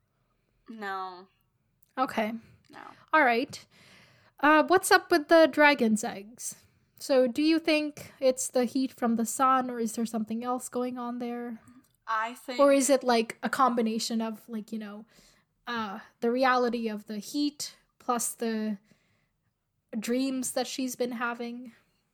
No. Okay. No. All right. What's up with the dragon's eggs? So do you think it's the heat from the sun, or is there something else going on there? I think... Or is it like a combination of, like, the reality of the heat plus the dreams that she's been having?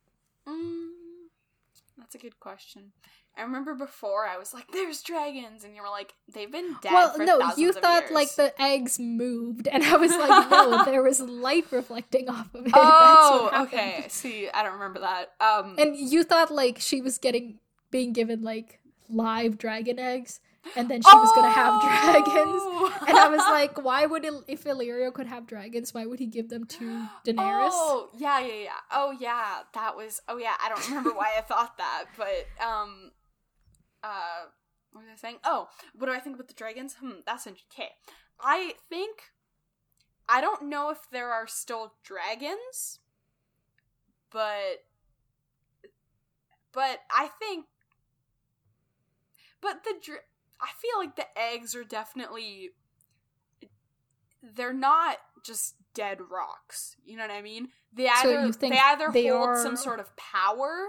That's a good question. I remember before I was like, "There's dragons," and you were like, "They've been dead for thousands of years." Well, no, you thought like the eggs moved, and I was like, "No, there was light reflecting off of it." Oh, that's what okay. See, I don't remember that. And you thought like she was being given like live dragon eggs, and then she was gonna have dragons. And I was like, why would if Illyrio could have dragons, why would he give them to Daenerys? Oh, yeah. Oh, yeah, I don't remember why I thought that, but, what was I saying? Oh, what do I think about the dragons? That's interesting. Okay. I don't know if there are still dragons, but I think, I feel like the eggs are definitely, they're not just dead rocks. You know what I mean? They either hold some sort of power,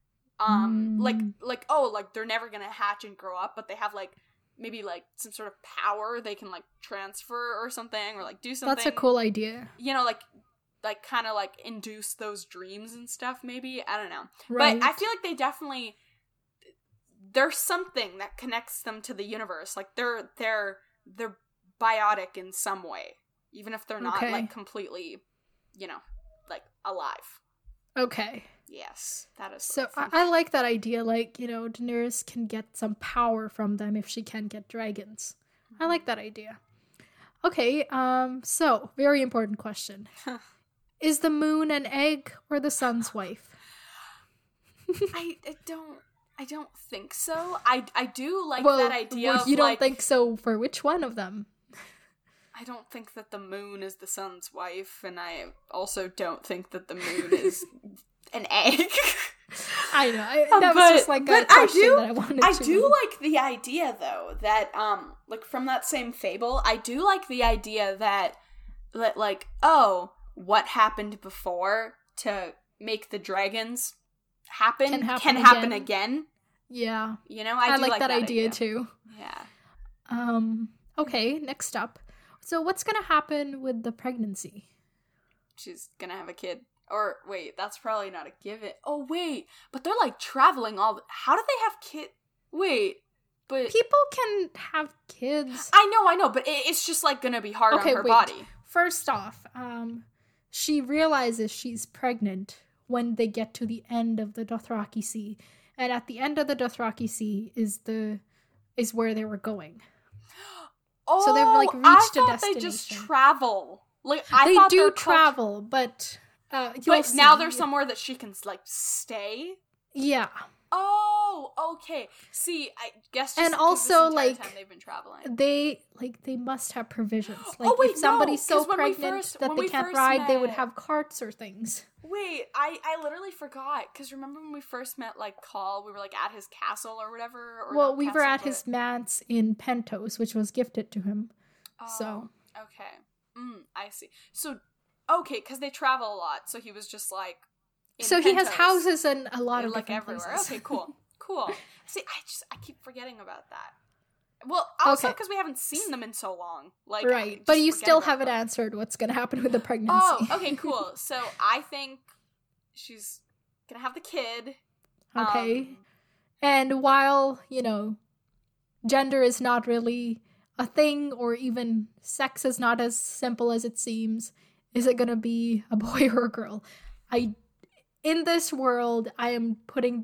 like they're never gonna hatch and grow up, but they have like maybe like some sort of power they can like transfer or something, or like do something. That's a cool idea. You know, like kind of like induce those dreams and stuff. Maybe, I don't know, right. But I feel like they definitely, there's something that connects them to the universe. Like they're biotic in some way, even if they're not like completely, you know, like alive. Okay. Yes, that is. So I like that idea. Like, you know, Daenerys can get some power from them if she can get dragons. I like that idea. Okay. So very important question: is the moon an egg or the sun's wife? I don't think so. I do like that idea. Well, you don't think so for which one of them? I don't think that the moon is the sun's wife, and I also don't think that the moon is an egg. I know. That was just like a question that I wanted to. I do like the idea, though, that, like, from that same fable, I do like the idea that like, oh, what happened before to make the dragons can happen again. Yeah. You know, I like that idea, too. Yeah. Okay, next up. So what's gonna happen with the pregnancy? She's gonna have a kid. Or, wait, that's probably not a given. Oh, wait, but they're, like, traveling how do they have kids? Wait, but... People can have kids. I know, but it's just, like, gonna be hard on her body. First off, she realizes she's pregnant when they get to the end of the Dothraki Sea. And at the end of the Dothraki Sea is where they were going. Oh, so they've, like, reached a destination. I thought they just travel. Like, they do travel, but... Wait, now there's somewhere that she can, like, stay? Yeah. Oh, okay. See, I guess just and also, this like, time they've been traveling. They must have provisions. Like, if somebody's so pregnant that they can't ride, they would have carts or things. Wait, I literally forgot. Because remember when we first met, like, Khal, we were, like, at his castle or whatever? We were at his manse in Pentos, which was gifted to him. Oh, so. Okay. I see. So... Okay, because they travel a lot, so he was just, like, so he has houses in a lot of like different everywhere. places. Okay, cool. See, I keep forgetting about that. Well, also because we haven't seen them in so long. Like, right, but you still haven't answered what's going to happen with the pregnancy. Oh, okay, cool. So I think she's going to have the kid. Okay. And while, you know, gender is not really a thing, or even sex is not as simple as it seems, is it gonna be a boy or a girl? In this world, I am putting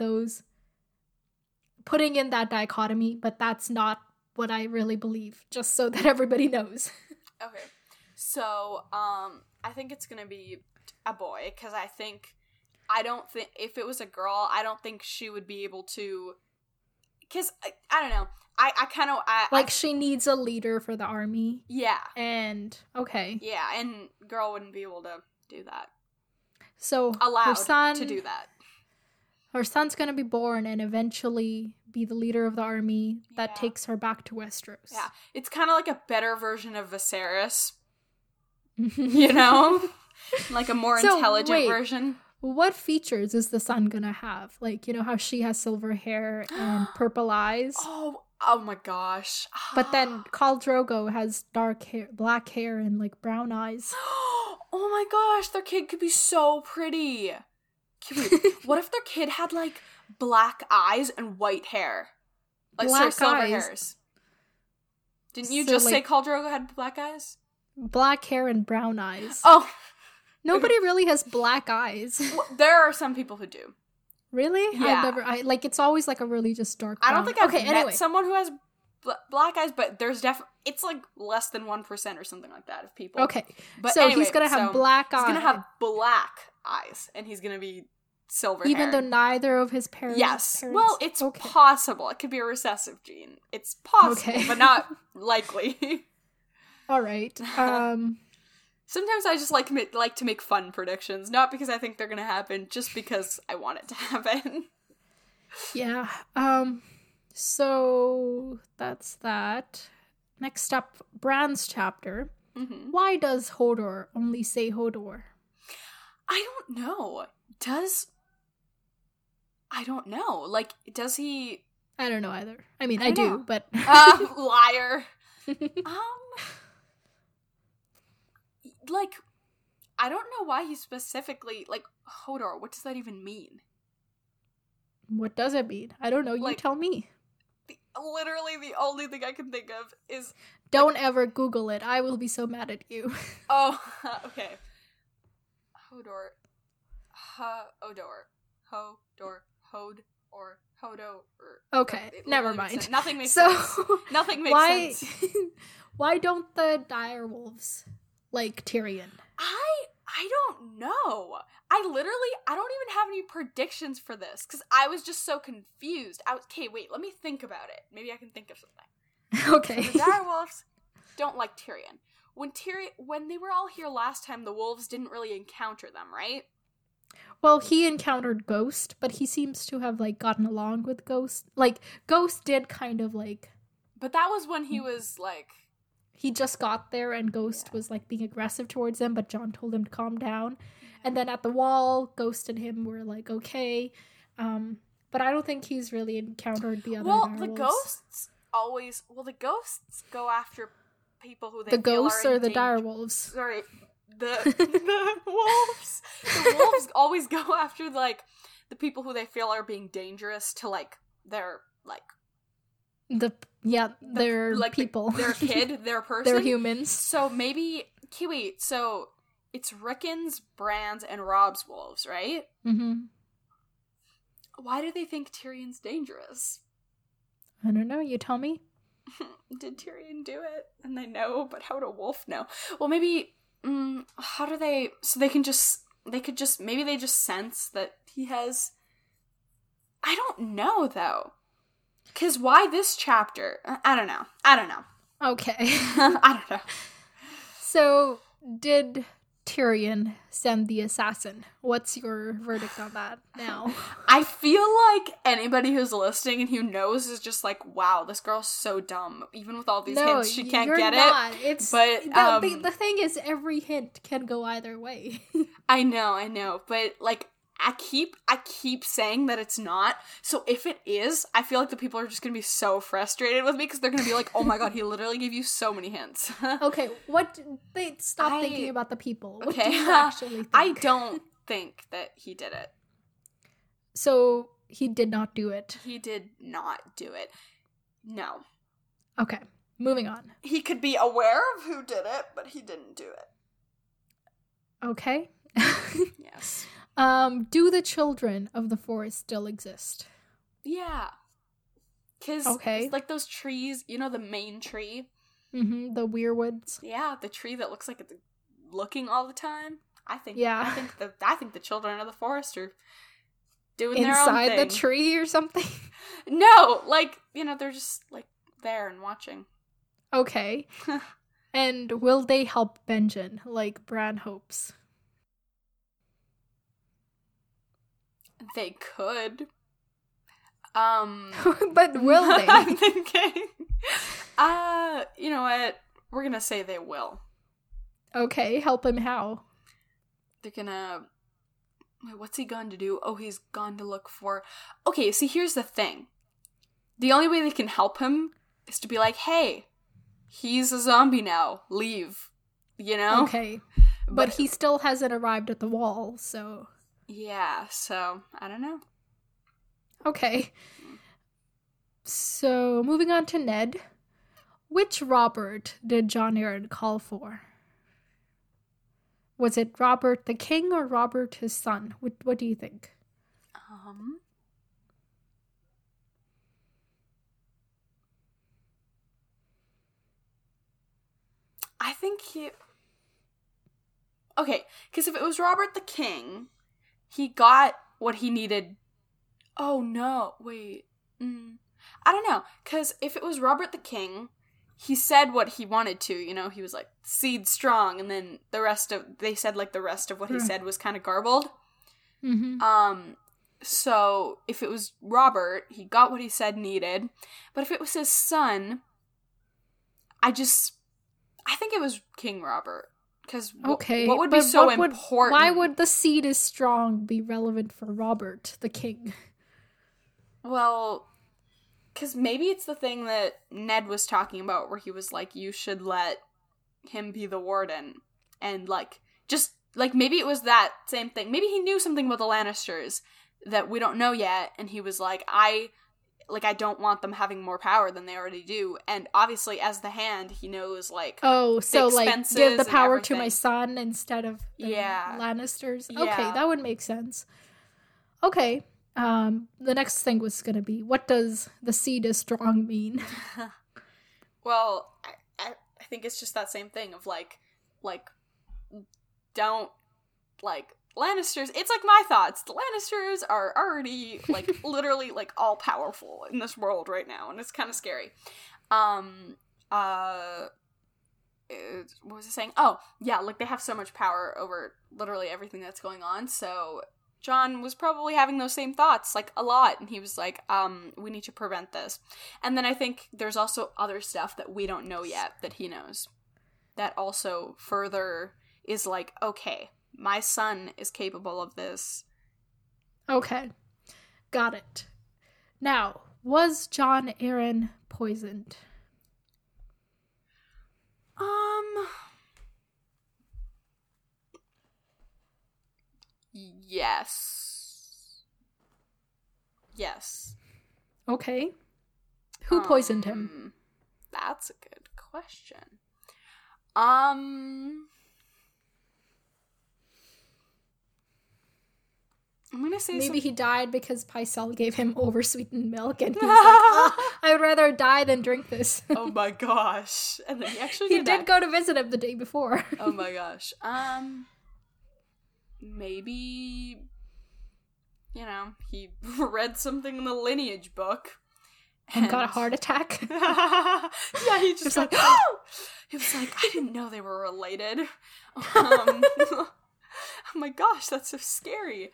in that dichotomy, but that's not what I really believe, just so that everybody knows. Okay. So, I think it's gonna be a boy, because I don't think, if it was a girl, I don't think she would be able to, because, I don't know, she needs a leader for the army. Yeah. And, okay. Yeah, and girl wouldn't be able to do that. So, allowed to do that. Her son's gonna be born and eventually be the leader of the army that takes her back to Westeros. Yeah. It's kind of like a better version of Viserys. You know? Like a more intelligent version. What features is the son gonna have? Like, you know how she has silver hair and purple eyes? Oh my gosh. But then Khal Drogo has black hair and like brown eyes. Oh my gosh, their kid could be so pretty. What if their kid had like black eyes and white hair? Like silver hairs. Didn't you just say Khal Drogo had black eyes? Black hair and brown eyes. Oh. Nobody really has black eyes. Well, there are some people who do. Really? Yeah. It's always like a really just dark brown. I don't think I've met someone who has black eyes, but there's it's like less than 1% or something like that of people. Okay. But so anyway, he's going to have black eyes. He's going to have black eyes, and he's going to be silver Even haired. though neither of his parents... Yes. Well, it's possible. It could be a recessive gene. It's possible, but not likely. All right. Sometimes I just like to make fun predictions, not because I think they're going to happen, just because I want it to happen. Yeah. So that's that. Next up, Bran's chapter. Mm-hmm. Why does Hodor only say Hodor? I don't know. I don't know. Like, does he... I don't know either. I mean, I do, know. but... Liar. Like, I don't know why he specifically... Like, Hodor, what does that even mean? What does it mean? I don't know. You tell me. Literally the only thing I can think of is... Don't ever Google it. I will be so mad at you. Oh, okay. Hodor. Hodor. Hodo. Okay, never mind. Nothing makes sense. Nothing makes sense. Why don't the direwolves like Tyrion? I don't know. I don't even have any predictions for this because I was just so confused. Okay, wait, let me think about it. Maybe I can think of something. Okay. So the direwolves don't like Tyrion. When they were all here last time, the wolves didn't really encounter them, right? Well, he encountered Ghost, but he seems to have like gotten along with Ghost. Like Ghost did kind of like... But that was when he was like... He just got there and Ghost was like being aggressive towards him, but Jon told him to calm down. And then at the wall, Ghost and him were like, okay. But I don't think he's really encountered the other direwolves. The ghosts always... Well, the ghosts go after people who they the feel ghosts are or the danger. direwolves? Sorry. The wolves. The wolves always go after, like, the people who they feel are being dangerous to, like, their, like... They're like people. Their kid, their person. They're humans. So maybe... Wait, so... It's Rickon's, Bran's, and Robb's wolves, right? Mm-hmm. Why do they think Tyrion's dangerous? I don't know. You tell me. Did Tyrion do it? And they know, but how would a wolf know? Well, maybe... how do they... So they could just... Maybe they just sense that he has... I don't know, though. Because why this chapter? I don't know. Okay. I don't know. So, did Tyrion send the assassin? What's your verdict on that now? I feel like anybody who's listening and who knows is just like, wow, this girl's so dumb. Even with all these hints, she can't get not. it. But the thing is, every hint can go either way. I know. But like, I keep saying that it's not. So if it is, I feel like the people are just gonna be so frustrated with me because they're gonna be like, "Oh my god, he literally gave you so many hints." Okay, stop thinking about the people. What okay, do you actually think? I don't think that he did it. So he did not do it. He did not do it. No. Okay, moving on. He could be aware of who did it, but he didn't do it. Okay. Yes. Do the children of the forest still exist? Yeah. Because, like those trees, you know, the main tree? Mm-hmm, the weirwoods. Yeah, the tree that looks like it's looking all the time. I think the children of the forest are doing their own thing. Inside the tree or something? No, like, you know, they're just, like, there and watching. Okay. And will they help Benjen, like Bran hopes? They could. But will they? I'm thinking. You know what? We're gonna say they will. Okay, help him how? They're gonna... Wait, what's he gone to do? Oh, he's gone to look for... Okay, see, here's the thing. The only way they can help him is to be like, hey, he's a zombie now. Leave. You know? Okay. But he still hasn't arrived at the wall, so... Yeah, so, I don't know. Okay. So, moving on to Ned. Which Robert did Jon Arryn call for? Was it Robert the King or Robert his son? What do you think? Okay, because if it was Robert the King, he got what he needed. Oh, no. Wait. I don't know. Because if it was Robert the King, he said what he wanted to, you know? He was like, seed strong, and then they said, like, the rest of what he said was kind of garbled. Mm-hmm. So if it was Robert, he got what he said needed. But if it was his son, I think it was King Robert. Because what would be so important? Why would the seed is strong be relevant for Robert, the king? Well, because maybe it's the thing that Ned was talking about where he was like, you should let him be the warden. And, like, just, like, maybe it was that same thing. Maybe he knew something about the Lannisters that we don't know yet, and he was like, I don't want them having more power than they already do. And obviously, as the Hand, he knows, like, oh, so, like, give the power to my son instead of the Lannisters? Yeah. Okay, that would make sense. Okay, the next thing was gonna be, what does the seed is strong mean? Well, I think it's just that same thing of, like, don't, like, Lannisters, it's like my thoughts. The Lannisters are already, like, literally, like, all-powerful in this world right now, and it's kind of scary. What was I saying? Oh, yeah, like, they have so much power over literally everything that's going on, so Jon was probably having those same thoughts, like, a lot, and he was like, we need to prevent this. And then I think there's also other stuff that we don't know yet that he knows. That also further is like, okay, my son is capable of this. Okay. Got it. Now, was Jon Arryn poisoned? Yes. Yes. Okay. Who poisoned him? That's a good question. I'm gonna say maybe he died because Pycelle gave him oversweetened milk, and he's like, oh, I would rather die than drink this. Oh my gosh! And then he actually did go to visit him the day before. Oh my gosh. Maybe, you know, he read something in the lineage book and got a heart attack. Yeah, he just like, oh! He was like, I didn't know they were related. Oh my gosh, that's so scary.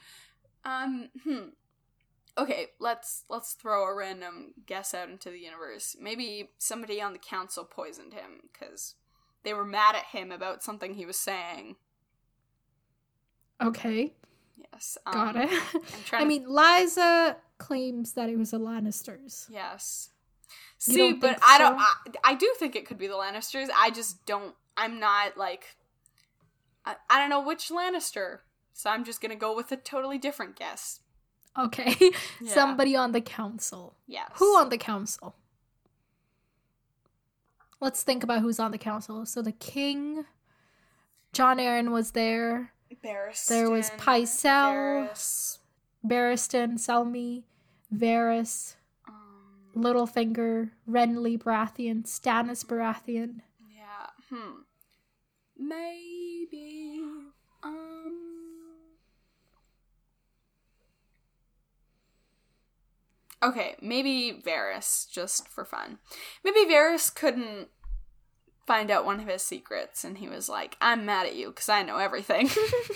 Okay, let's throw a random guess out into the universe. Maybe somebody on the council poisoned him because they were mad at him about something he was saying. Okay. Yes. Got it. I mean, Lysa claims that it was the Lannisters. Yes. See, but I don't. I do think it could be the Lannisters. I just don't. I'm not like. I don't know which Lannister. So I'm just gonna go with a totally different guess. Okay. Yeah. Somebody on the council. Yes. Who on the council? Let's think about who's on the council. So the king, Jon Arryn was there. Barristan. There was Pycelle. Barristan, Selmy, Varys, Littlefinger, Renly Baratheon, Stannis Baratheon. Yeah. Maybe. Okay, maybe Varys, just for fun. Maybe Varys couldn't find out one of his secrets, and he was like, I'm mad at you, because I know everything.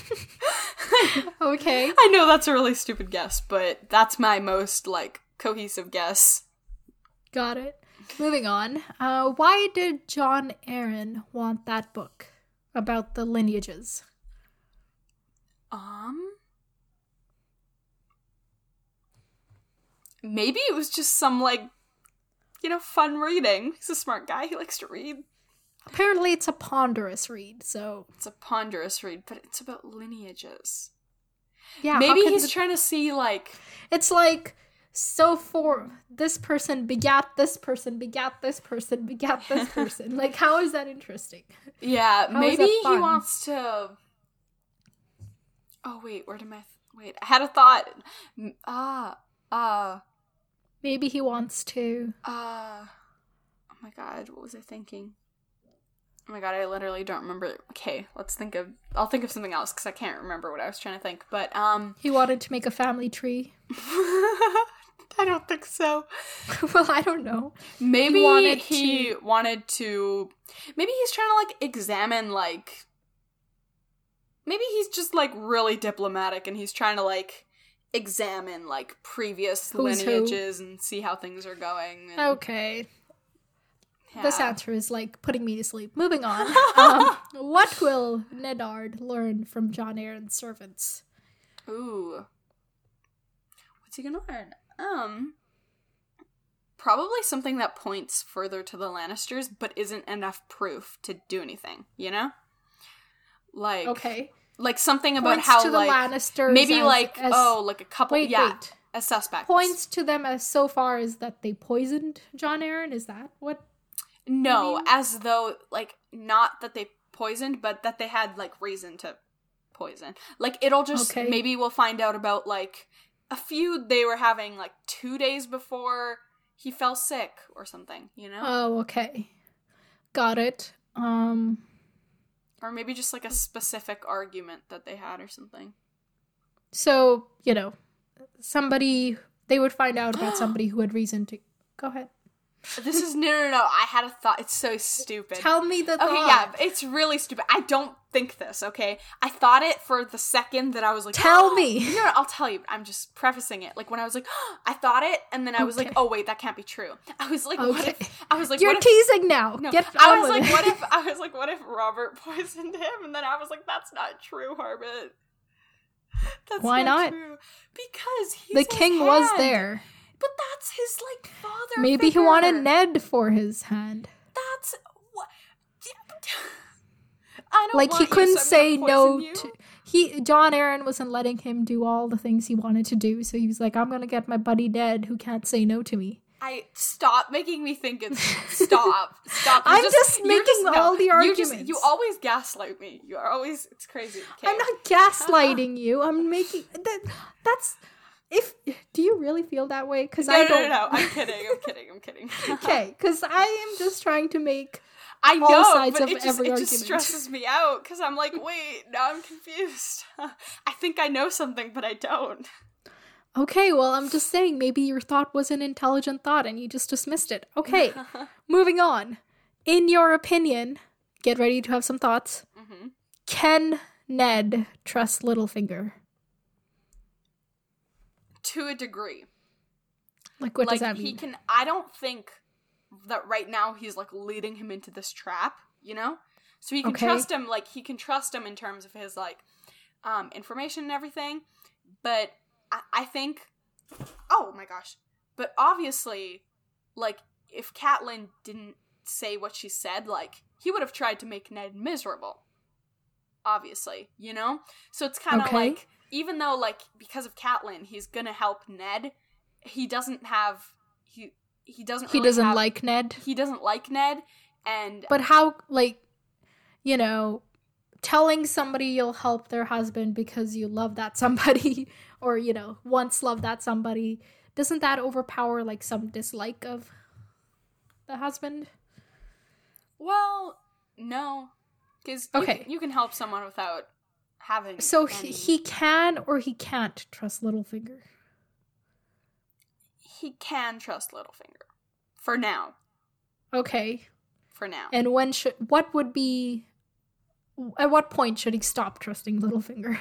Okay. I know that's a really stupid guess, but that's my most, like, cohesive guess. Got it. Moving on. Why did Jon Arryn want that book about the lineages? Maybe it was just some, like, you know, fun reading. He's a smart guy. He likes to read. Apparently it's a ponderous read, so... It's a ponderous read, but it's about lineages. Yeah. Maybe he's trying to see, like... It's like, so for this person begat this person, begat this person, begat this person. Like, how is that interesting? Yeah, maybe he wants to... Oh, wait, where did my... Wait, I had a thought. Maybe he wants to... Oh my god, what was I thinking? Oh my god, I literally don't remember. Okay, I'll think of something else because I can't remember what I was trying to think. But, He wanted to make a family tree. I don't think so. Well, I don't know. Maybe he wanted to... Maybe he's trying to, like, examine, like... Maybe he's just, like, really diplomatic and he's trying to, like, examine, like, previous lineages and see how things are going. And... Okay. Yeah. This answer is, like, putting me to sleep. Moving on. What will Nedard learn from Jon Arryn's servants? Ooh. What's he gonna learn? Probably something that points further to the Lannisters, but isn't enough proof to do anything, you know? Like, okay. Like something about points how, to like, the Lannisters maybe, as, like, as, like a couple, wait. As suspects. Points to them as so far as that they poisoned Jon Arryn? Is that what? No, as though, like, not that they poisoned, but that they had, like, reason to poison. Like, it'll just, maybe we'll find out about, like, a feud they were having, like, 2 days before he fell sick or something, you know? Oh, okay. Got it. Or maybe just, like, a specific argument that they had or something. So, you know, they would find out about somebody who had reason to... Go ahead. This is... No. I had a thought. It's so stupid. Tell me the thought. Okay, yeah, it's really stupid. I don't think this, okay? I thought it for the second that I was like... Tell me! No, I'll tell you. I'm just prefacing it. Like, when I was like, I thought it, and then I was like, oh, wait, that can't be true. I was like, what if... I was like, You're teasing now. No, Get I was like, what if Robert poisoned him? And then I was like, that's not true, Harbit. That's Why not? True. Because he's the king was there. But that's his, like, father Maybe figure. He wanted Ned for his hand. That's what... I don't like, want he couldn't say no you. to... Jon Arryn wasn't letting him do all the things he wanted to do, so he was like, I'm gonna get my buddy Ned who can't say no to me. Stop making me think it's... Stop. I'm just making all the arguments. You always gaslight me. You are always... It's crazy. Okay. I'm not gaslighting you. I'm making... That's... Do you really feel that way? Because I don't... No. I'm kidding. Okay, because I am just trying to make all sides but of every argument. It just stresses me out, because I'm like, wait, now I'm confused. I think I know something, but I don't. Okay, well, I'm just saying, maybe your thought was an intelligent thought and you just dismissed it. Okay, moving on. In your opinion, get ready to have some thoughts. Mm-hmm. Can Ned trust Littlefinger? To a degree. Like, what does that mean? I don't think that right now he's, like, leading him into this trap, you know? So he can trust him, like, he can trust him in terms of his, like, information and everything, but I think, oh my gosh, but obviously, like, if Catelyn didn't say what she said, like, he would have tried to make Ned miserable, obviously, you know? So it's kind of like, even though, like, because of Catelyn, he's gonna help Ned, he doesn't like Ned. He doesn't like Ned, and... But how, like, you know, telling somebody you'll help their husband because you love that somebody, or, you know, once loved that somebody, doesn't that overpower, like, some dislike of the husband? Well, no. Because you can help someone without having... So he can or he can't trust Littlefinger? He can trust Littlefinger. For now. Okay. For now. And at what point should he stop trusting Littlefinger?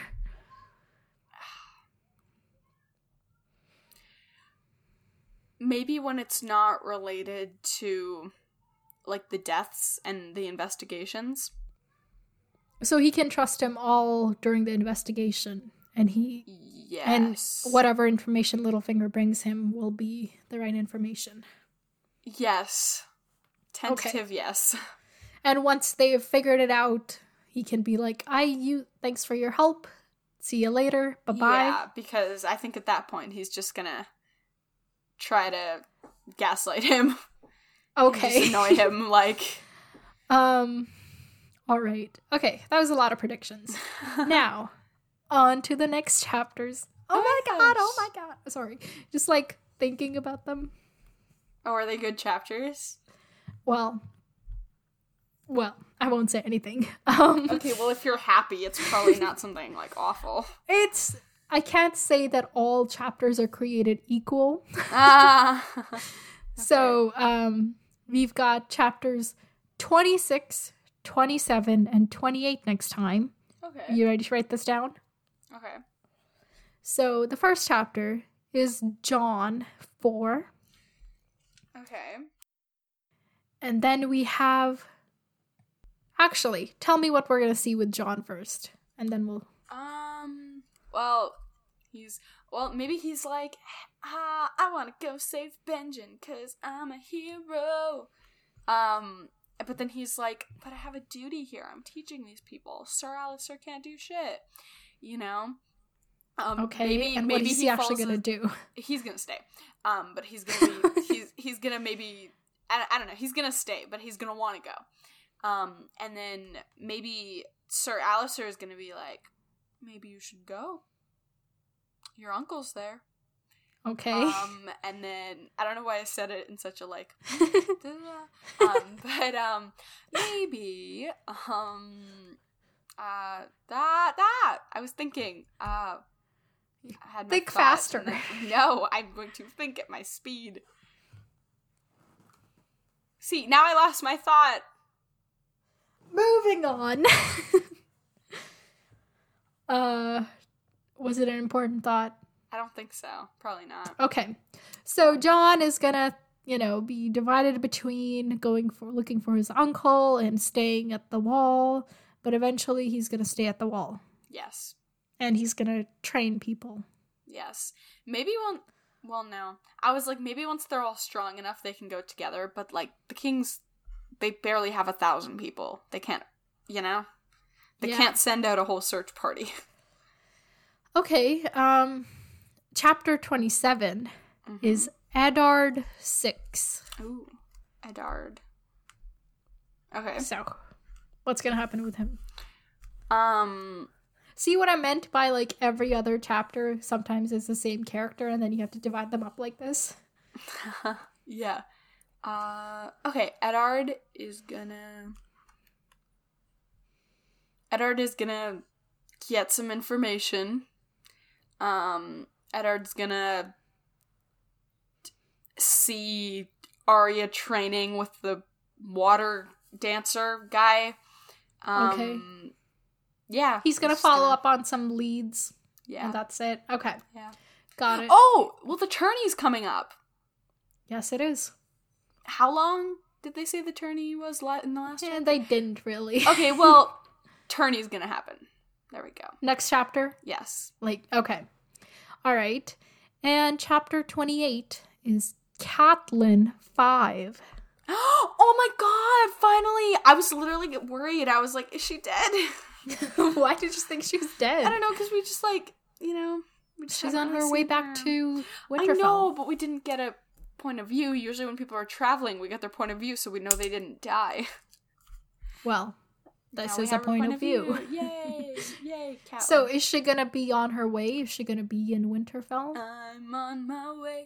Maybe when it's not related to, like, the deaths and the investigations. So he can trust him all during the investigation, and yes. And whatever information Littlefinger brings him will be the right information. Yes. Tentative, yes. And once they've figured it out, he can be like, thanks for your help. See you later. Bye-bye. Yeah, because I think at that point he's just gonna try to gaslight him. Okay. Just annoy him, like... Alright. Okay, that was a lot of predictions. Now, on to the next chapters. Oh my god. Sorry. Just, like, thinking about them. Oh, are they good chapters? Well, well, I won't say anything. Okay, well, if you're happy, it's probably not something, like, awful. I can't say that all chapters are created equal. Ah. So, we've got chapters 26, 27, and 28 next time. Okay. You ready to write this down? Okay. So, the first chapter is John 4. Okay. And then we have... Actually, tell me what we're going to see with John first. And then we'll... Well, maybe he's like, I want to go save Benjen, because I'm a hero. But then he's like, but I have a duty here. I'm teaching these people. Sir Alistair can't do shit. You know? Okay, and what is he actually going to do? He's going to stay. But he's going to be, he's going to maybe, I don't know, he's going to stay, but he's going to want to go. And then maybe Sir Alistair is going to be like, maybe you should go. Your uncle's there. Okay. And then, I don't know why I said it in such a, like, maybe, that, I was thinking, I had my think thought, faster. No, I'm going to think at my speed. See, now I lost my thought. Moving on. Was it an important thought? I don't think so. Probably not. Okay. So John is gonna, be divided between looking for his uncle and staying at the wall, but eventually he's gonna stay at the wall. Yes. And he's gonna train people. Yes. Maybe no. I was like, maybe once they're all strong enough, they can go together, but, like, the kings, they barely have 1,000 people. They can't, They can't send out a whole search party. Okay, chapter 27 is Eddard 6. Ooh, Eddard. Okay. So, what's gonna happen with him? Um, See what I meant by, like, every other chapter sometimes is the same character and then you have to divide them up like this? yeah. Okay, Eddard is gonna get some information. Eddard's gonna see Arya training with the water dancer guy. Okay. Yeah. He's gonna follow up on some leads. Yeah. And that's it. Okay. Yeah. Got it. Oh, well, the tourney's coming up. Yes, it is. How long did they say the tourney was in the last Yeah, chapter? they didn't really. Okay, well, tourney's gonna happen. There we go. Next chapter? Yes. Okay. All right. And chapter 28 is Catelyn 5. Oh my god, finally! I was literally worried. I was like, is she dead? Why did you think she was dead? I don't know, because we just, like, she's on her way back to Winterfell. I know, but we didn't get a point of view. Usually when people are traveling, we get their point of view, so we know they didn't die. Well, this Now is a point of view. Yay! Yay, Catelyn. So is she gonna be on her way? Is she gonna be in Winterfell? I'm on my way.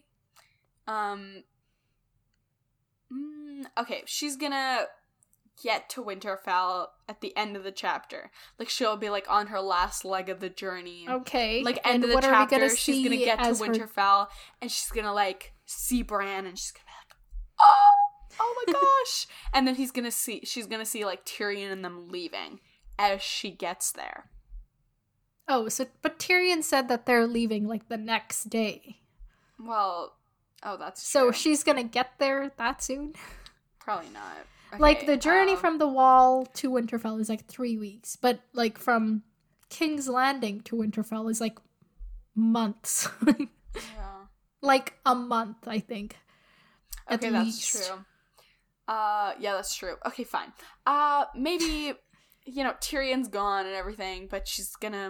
Okay, she's gonna get to Winterfell at the end of the chapter. Like, she'll be, like, on her last leg of the journey. Okay. Like, end of the chapter, she's gonna get to Winterfell, and she's gonna, like, see Bran, and she's gonna be like, oh my gosh! And then she's gonna see, like, Tyrion and them leaving as she gets there. Oh, but Tyrion said that they're leaving, like, the next day. Well, that's so true. she's gonna get there that soon? Probably not. Okay, like, the journey from the Wall to Winterfell is, like, 3 weeks. But, like, from King's Landing to Winterfell is, like, months. Yeah. Like, a month, I think. Okay, that's true. Yeah, that's true. Okay, fine. Maybe, Tyrion's gone and everything, but she's gonna...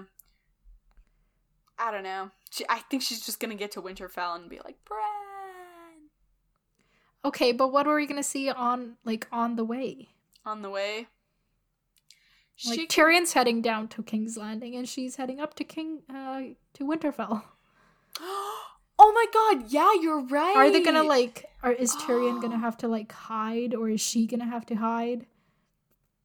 I don't know. I think she's just gonna get to Winterfell and be like, Bran! Okay, but what are we gonna see on the way? On the way? Tyrion's heading down to King's Landing, and she's heading up to Winterfell. Oh my god, yeah, you're right! Are they gonna, is Tyrion gonna have to, hide, or is she gonna have to hide?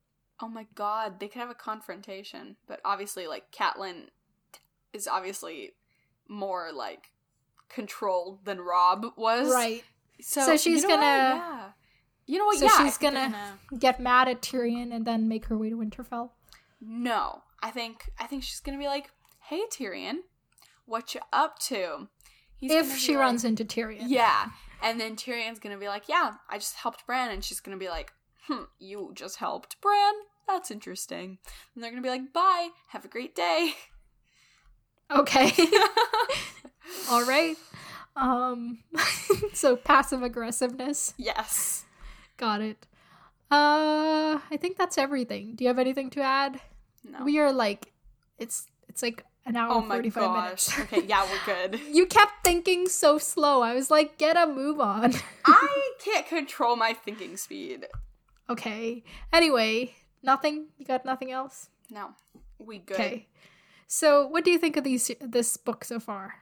Oh my god, they could have a confrontation. But obviously, like, Catelyn is obviously more, like, controlled than Robb was. Right. So she's you know gonna... what? Yeah. You know what? So yeah, she's gonna get mad at Tyrion and then make her way to Winterfell? No. I think she's gonna be like, hey, Tyrion, what you up to? If she runs into Tyrion. Yeah. And then Tyrion's gonna be like, yeah, I just helped Bran. And she's gonna be like, you just helped Bran? That's interesting. And they're gonna be like, bye, have a great day. Okay. All right. So passive aggressiveness. Yes. Got it. I think that's everything. Do you have anything to add? No. We are like, it's like an hour and 45 minutes. Okay, yeah, we're good. You kept thinking so slow. I was like, get a move on. I can't control my thinking speed. Okay. Anyway, nothing? You got nothing else? No. We good. Okay. So, what do you think of this book so far?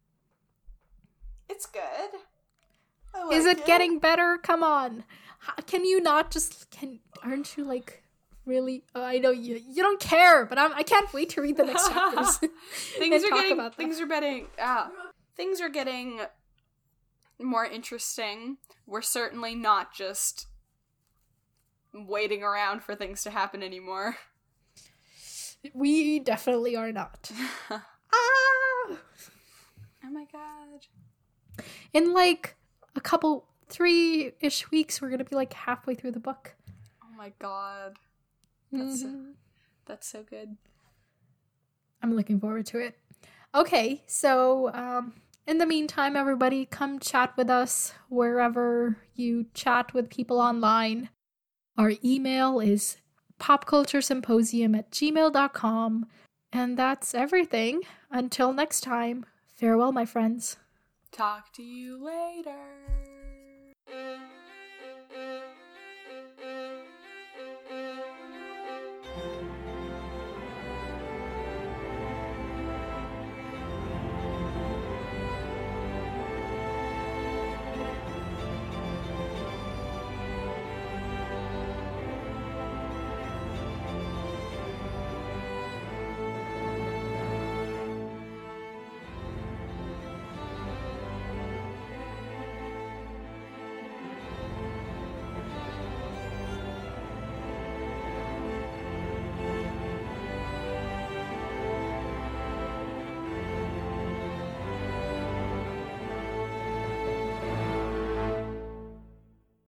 It's good. Is it getting better? Come on. Can you not just aren't you like really I know you don't care, but I can't wait to read the next chapters. Things are getting more interesting. We're certainly not just waiting around for things to happen anymore. We definitely are not. Ah! Oh my god. In like a couple 3-ish weeks, we're gonna be like halfway through the book. Oh my god. That's so good. I'm looking forward to it. Okay, so in the meantime, everybody, come chat with us wherever you chat with people online. Our email is popculturesymposium@gmail.com. And that's everything. Until next time, farewell, my friends. Talk to you later.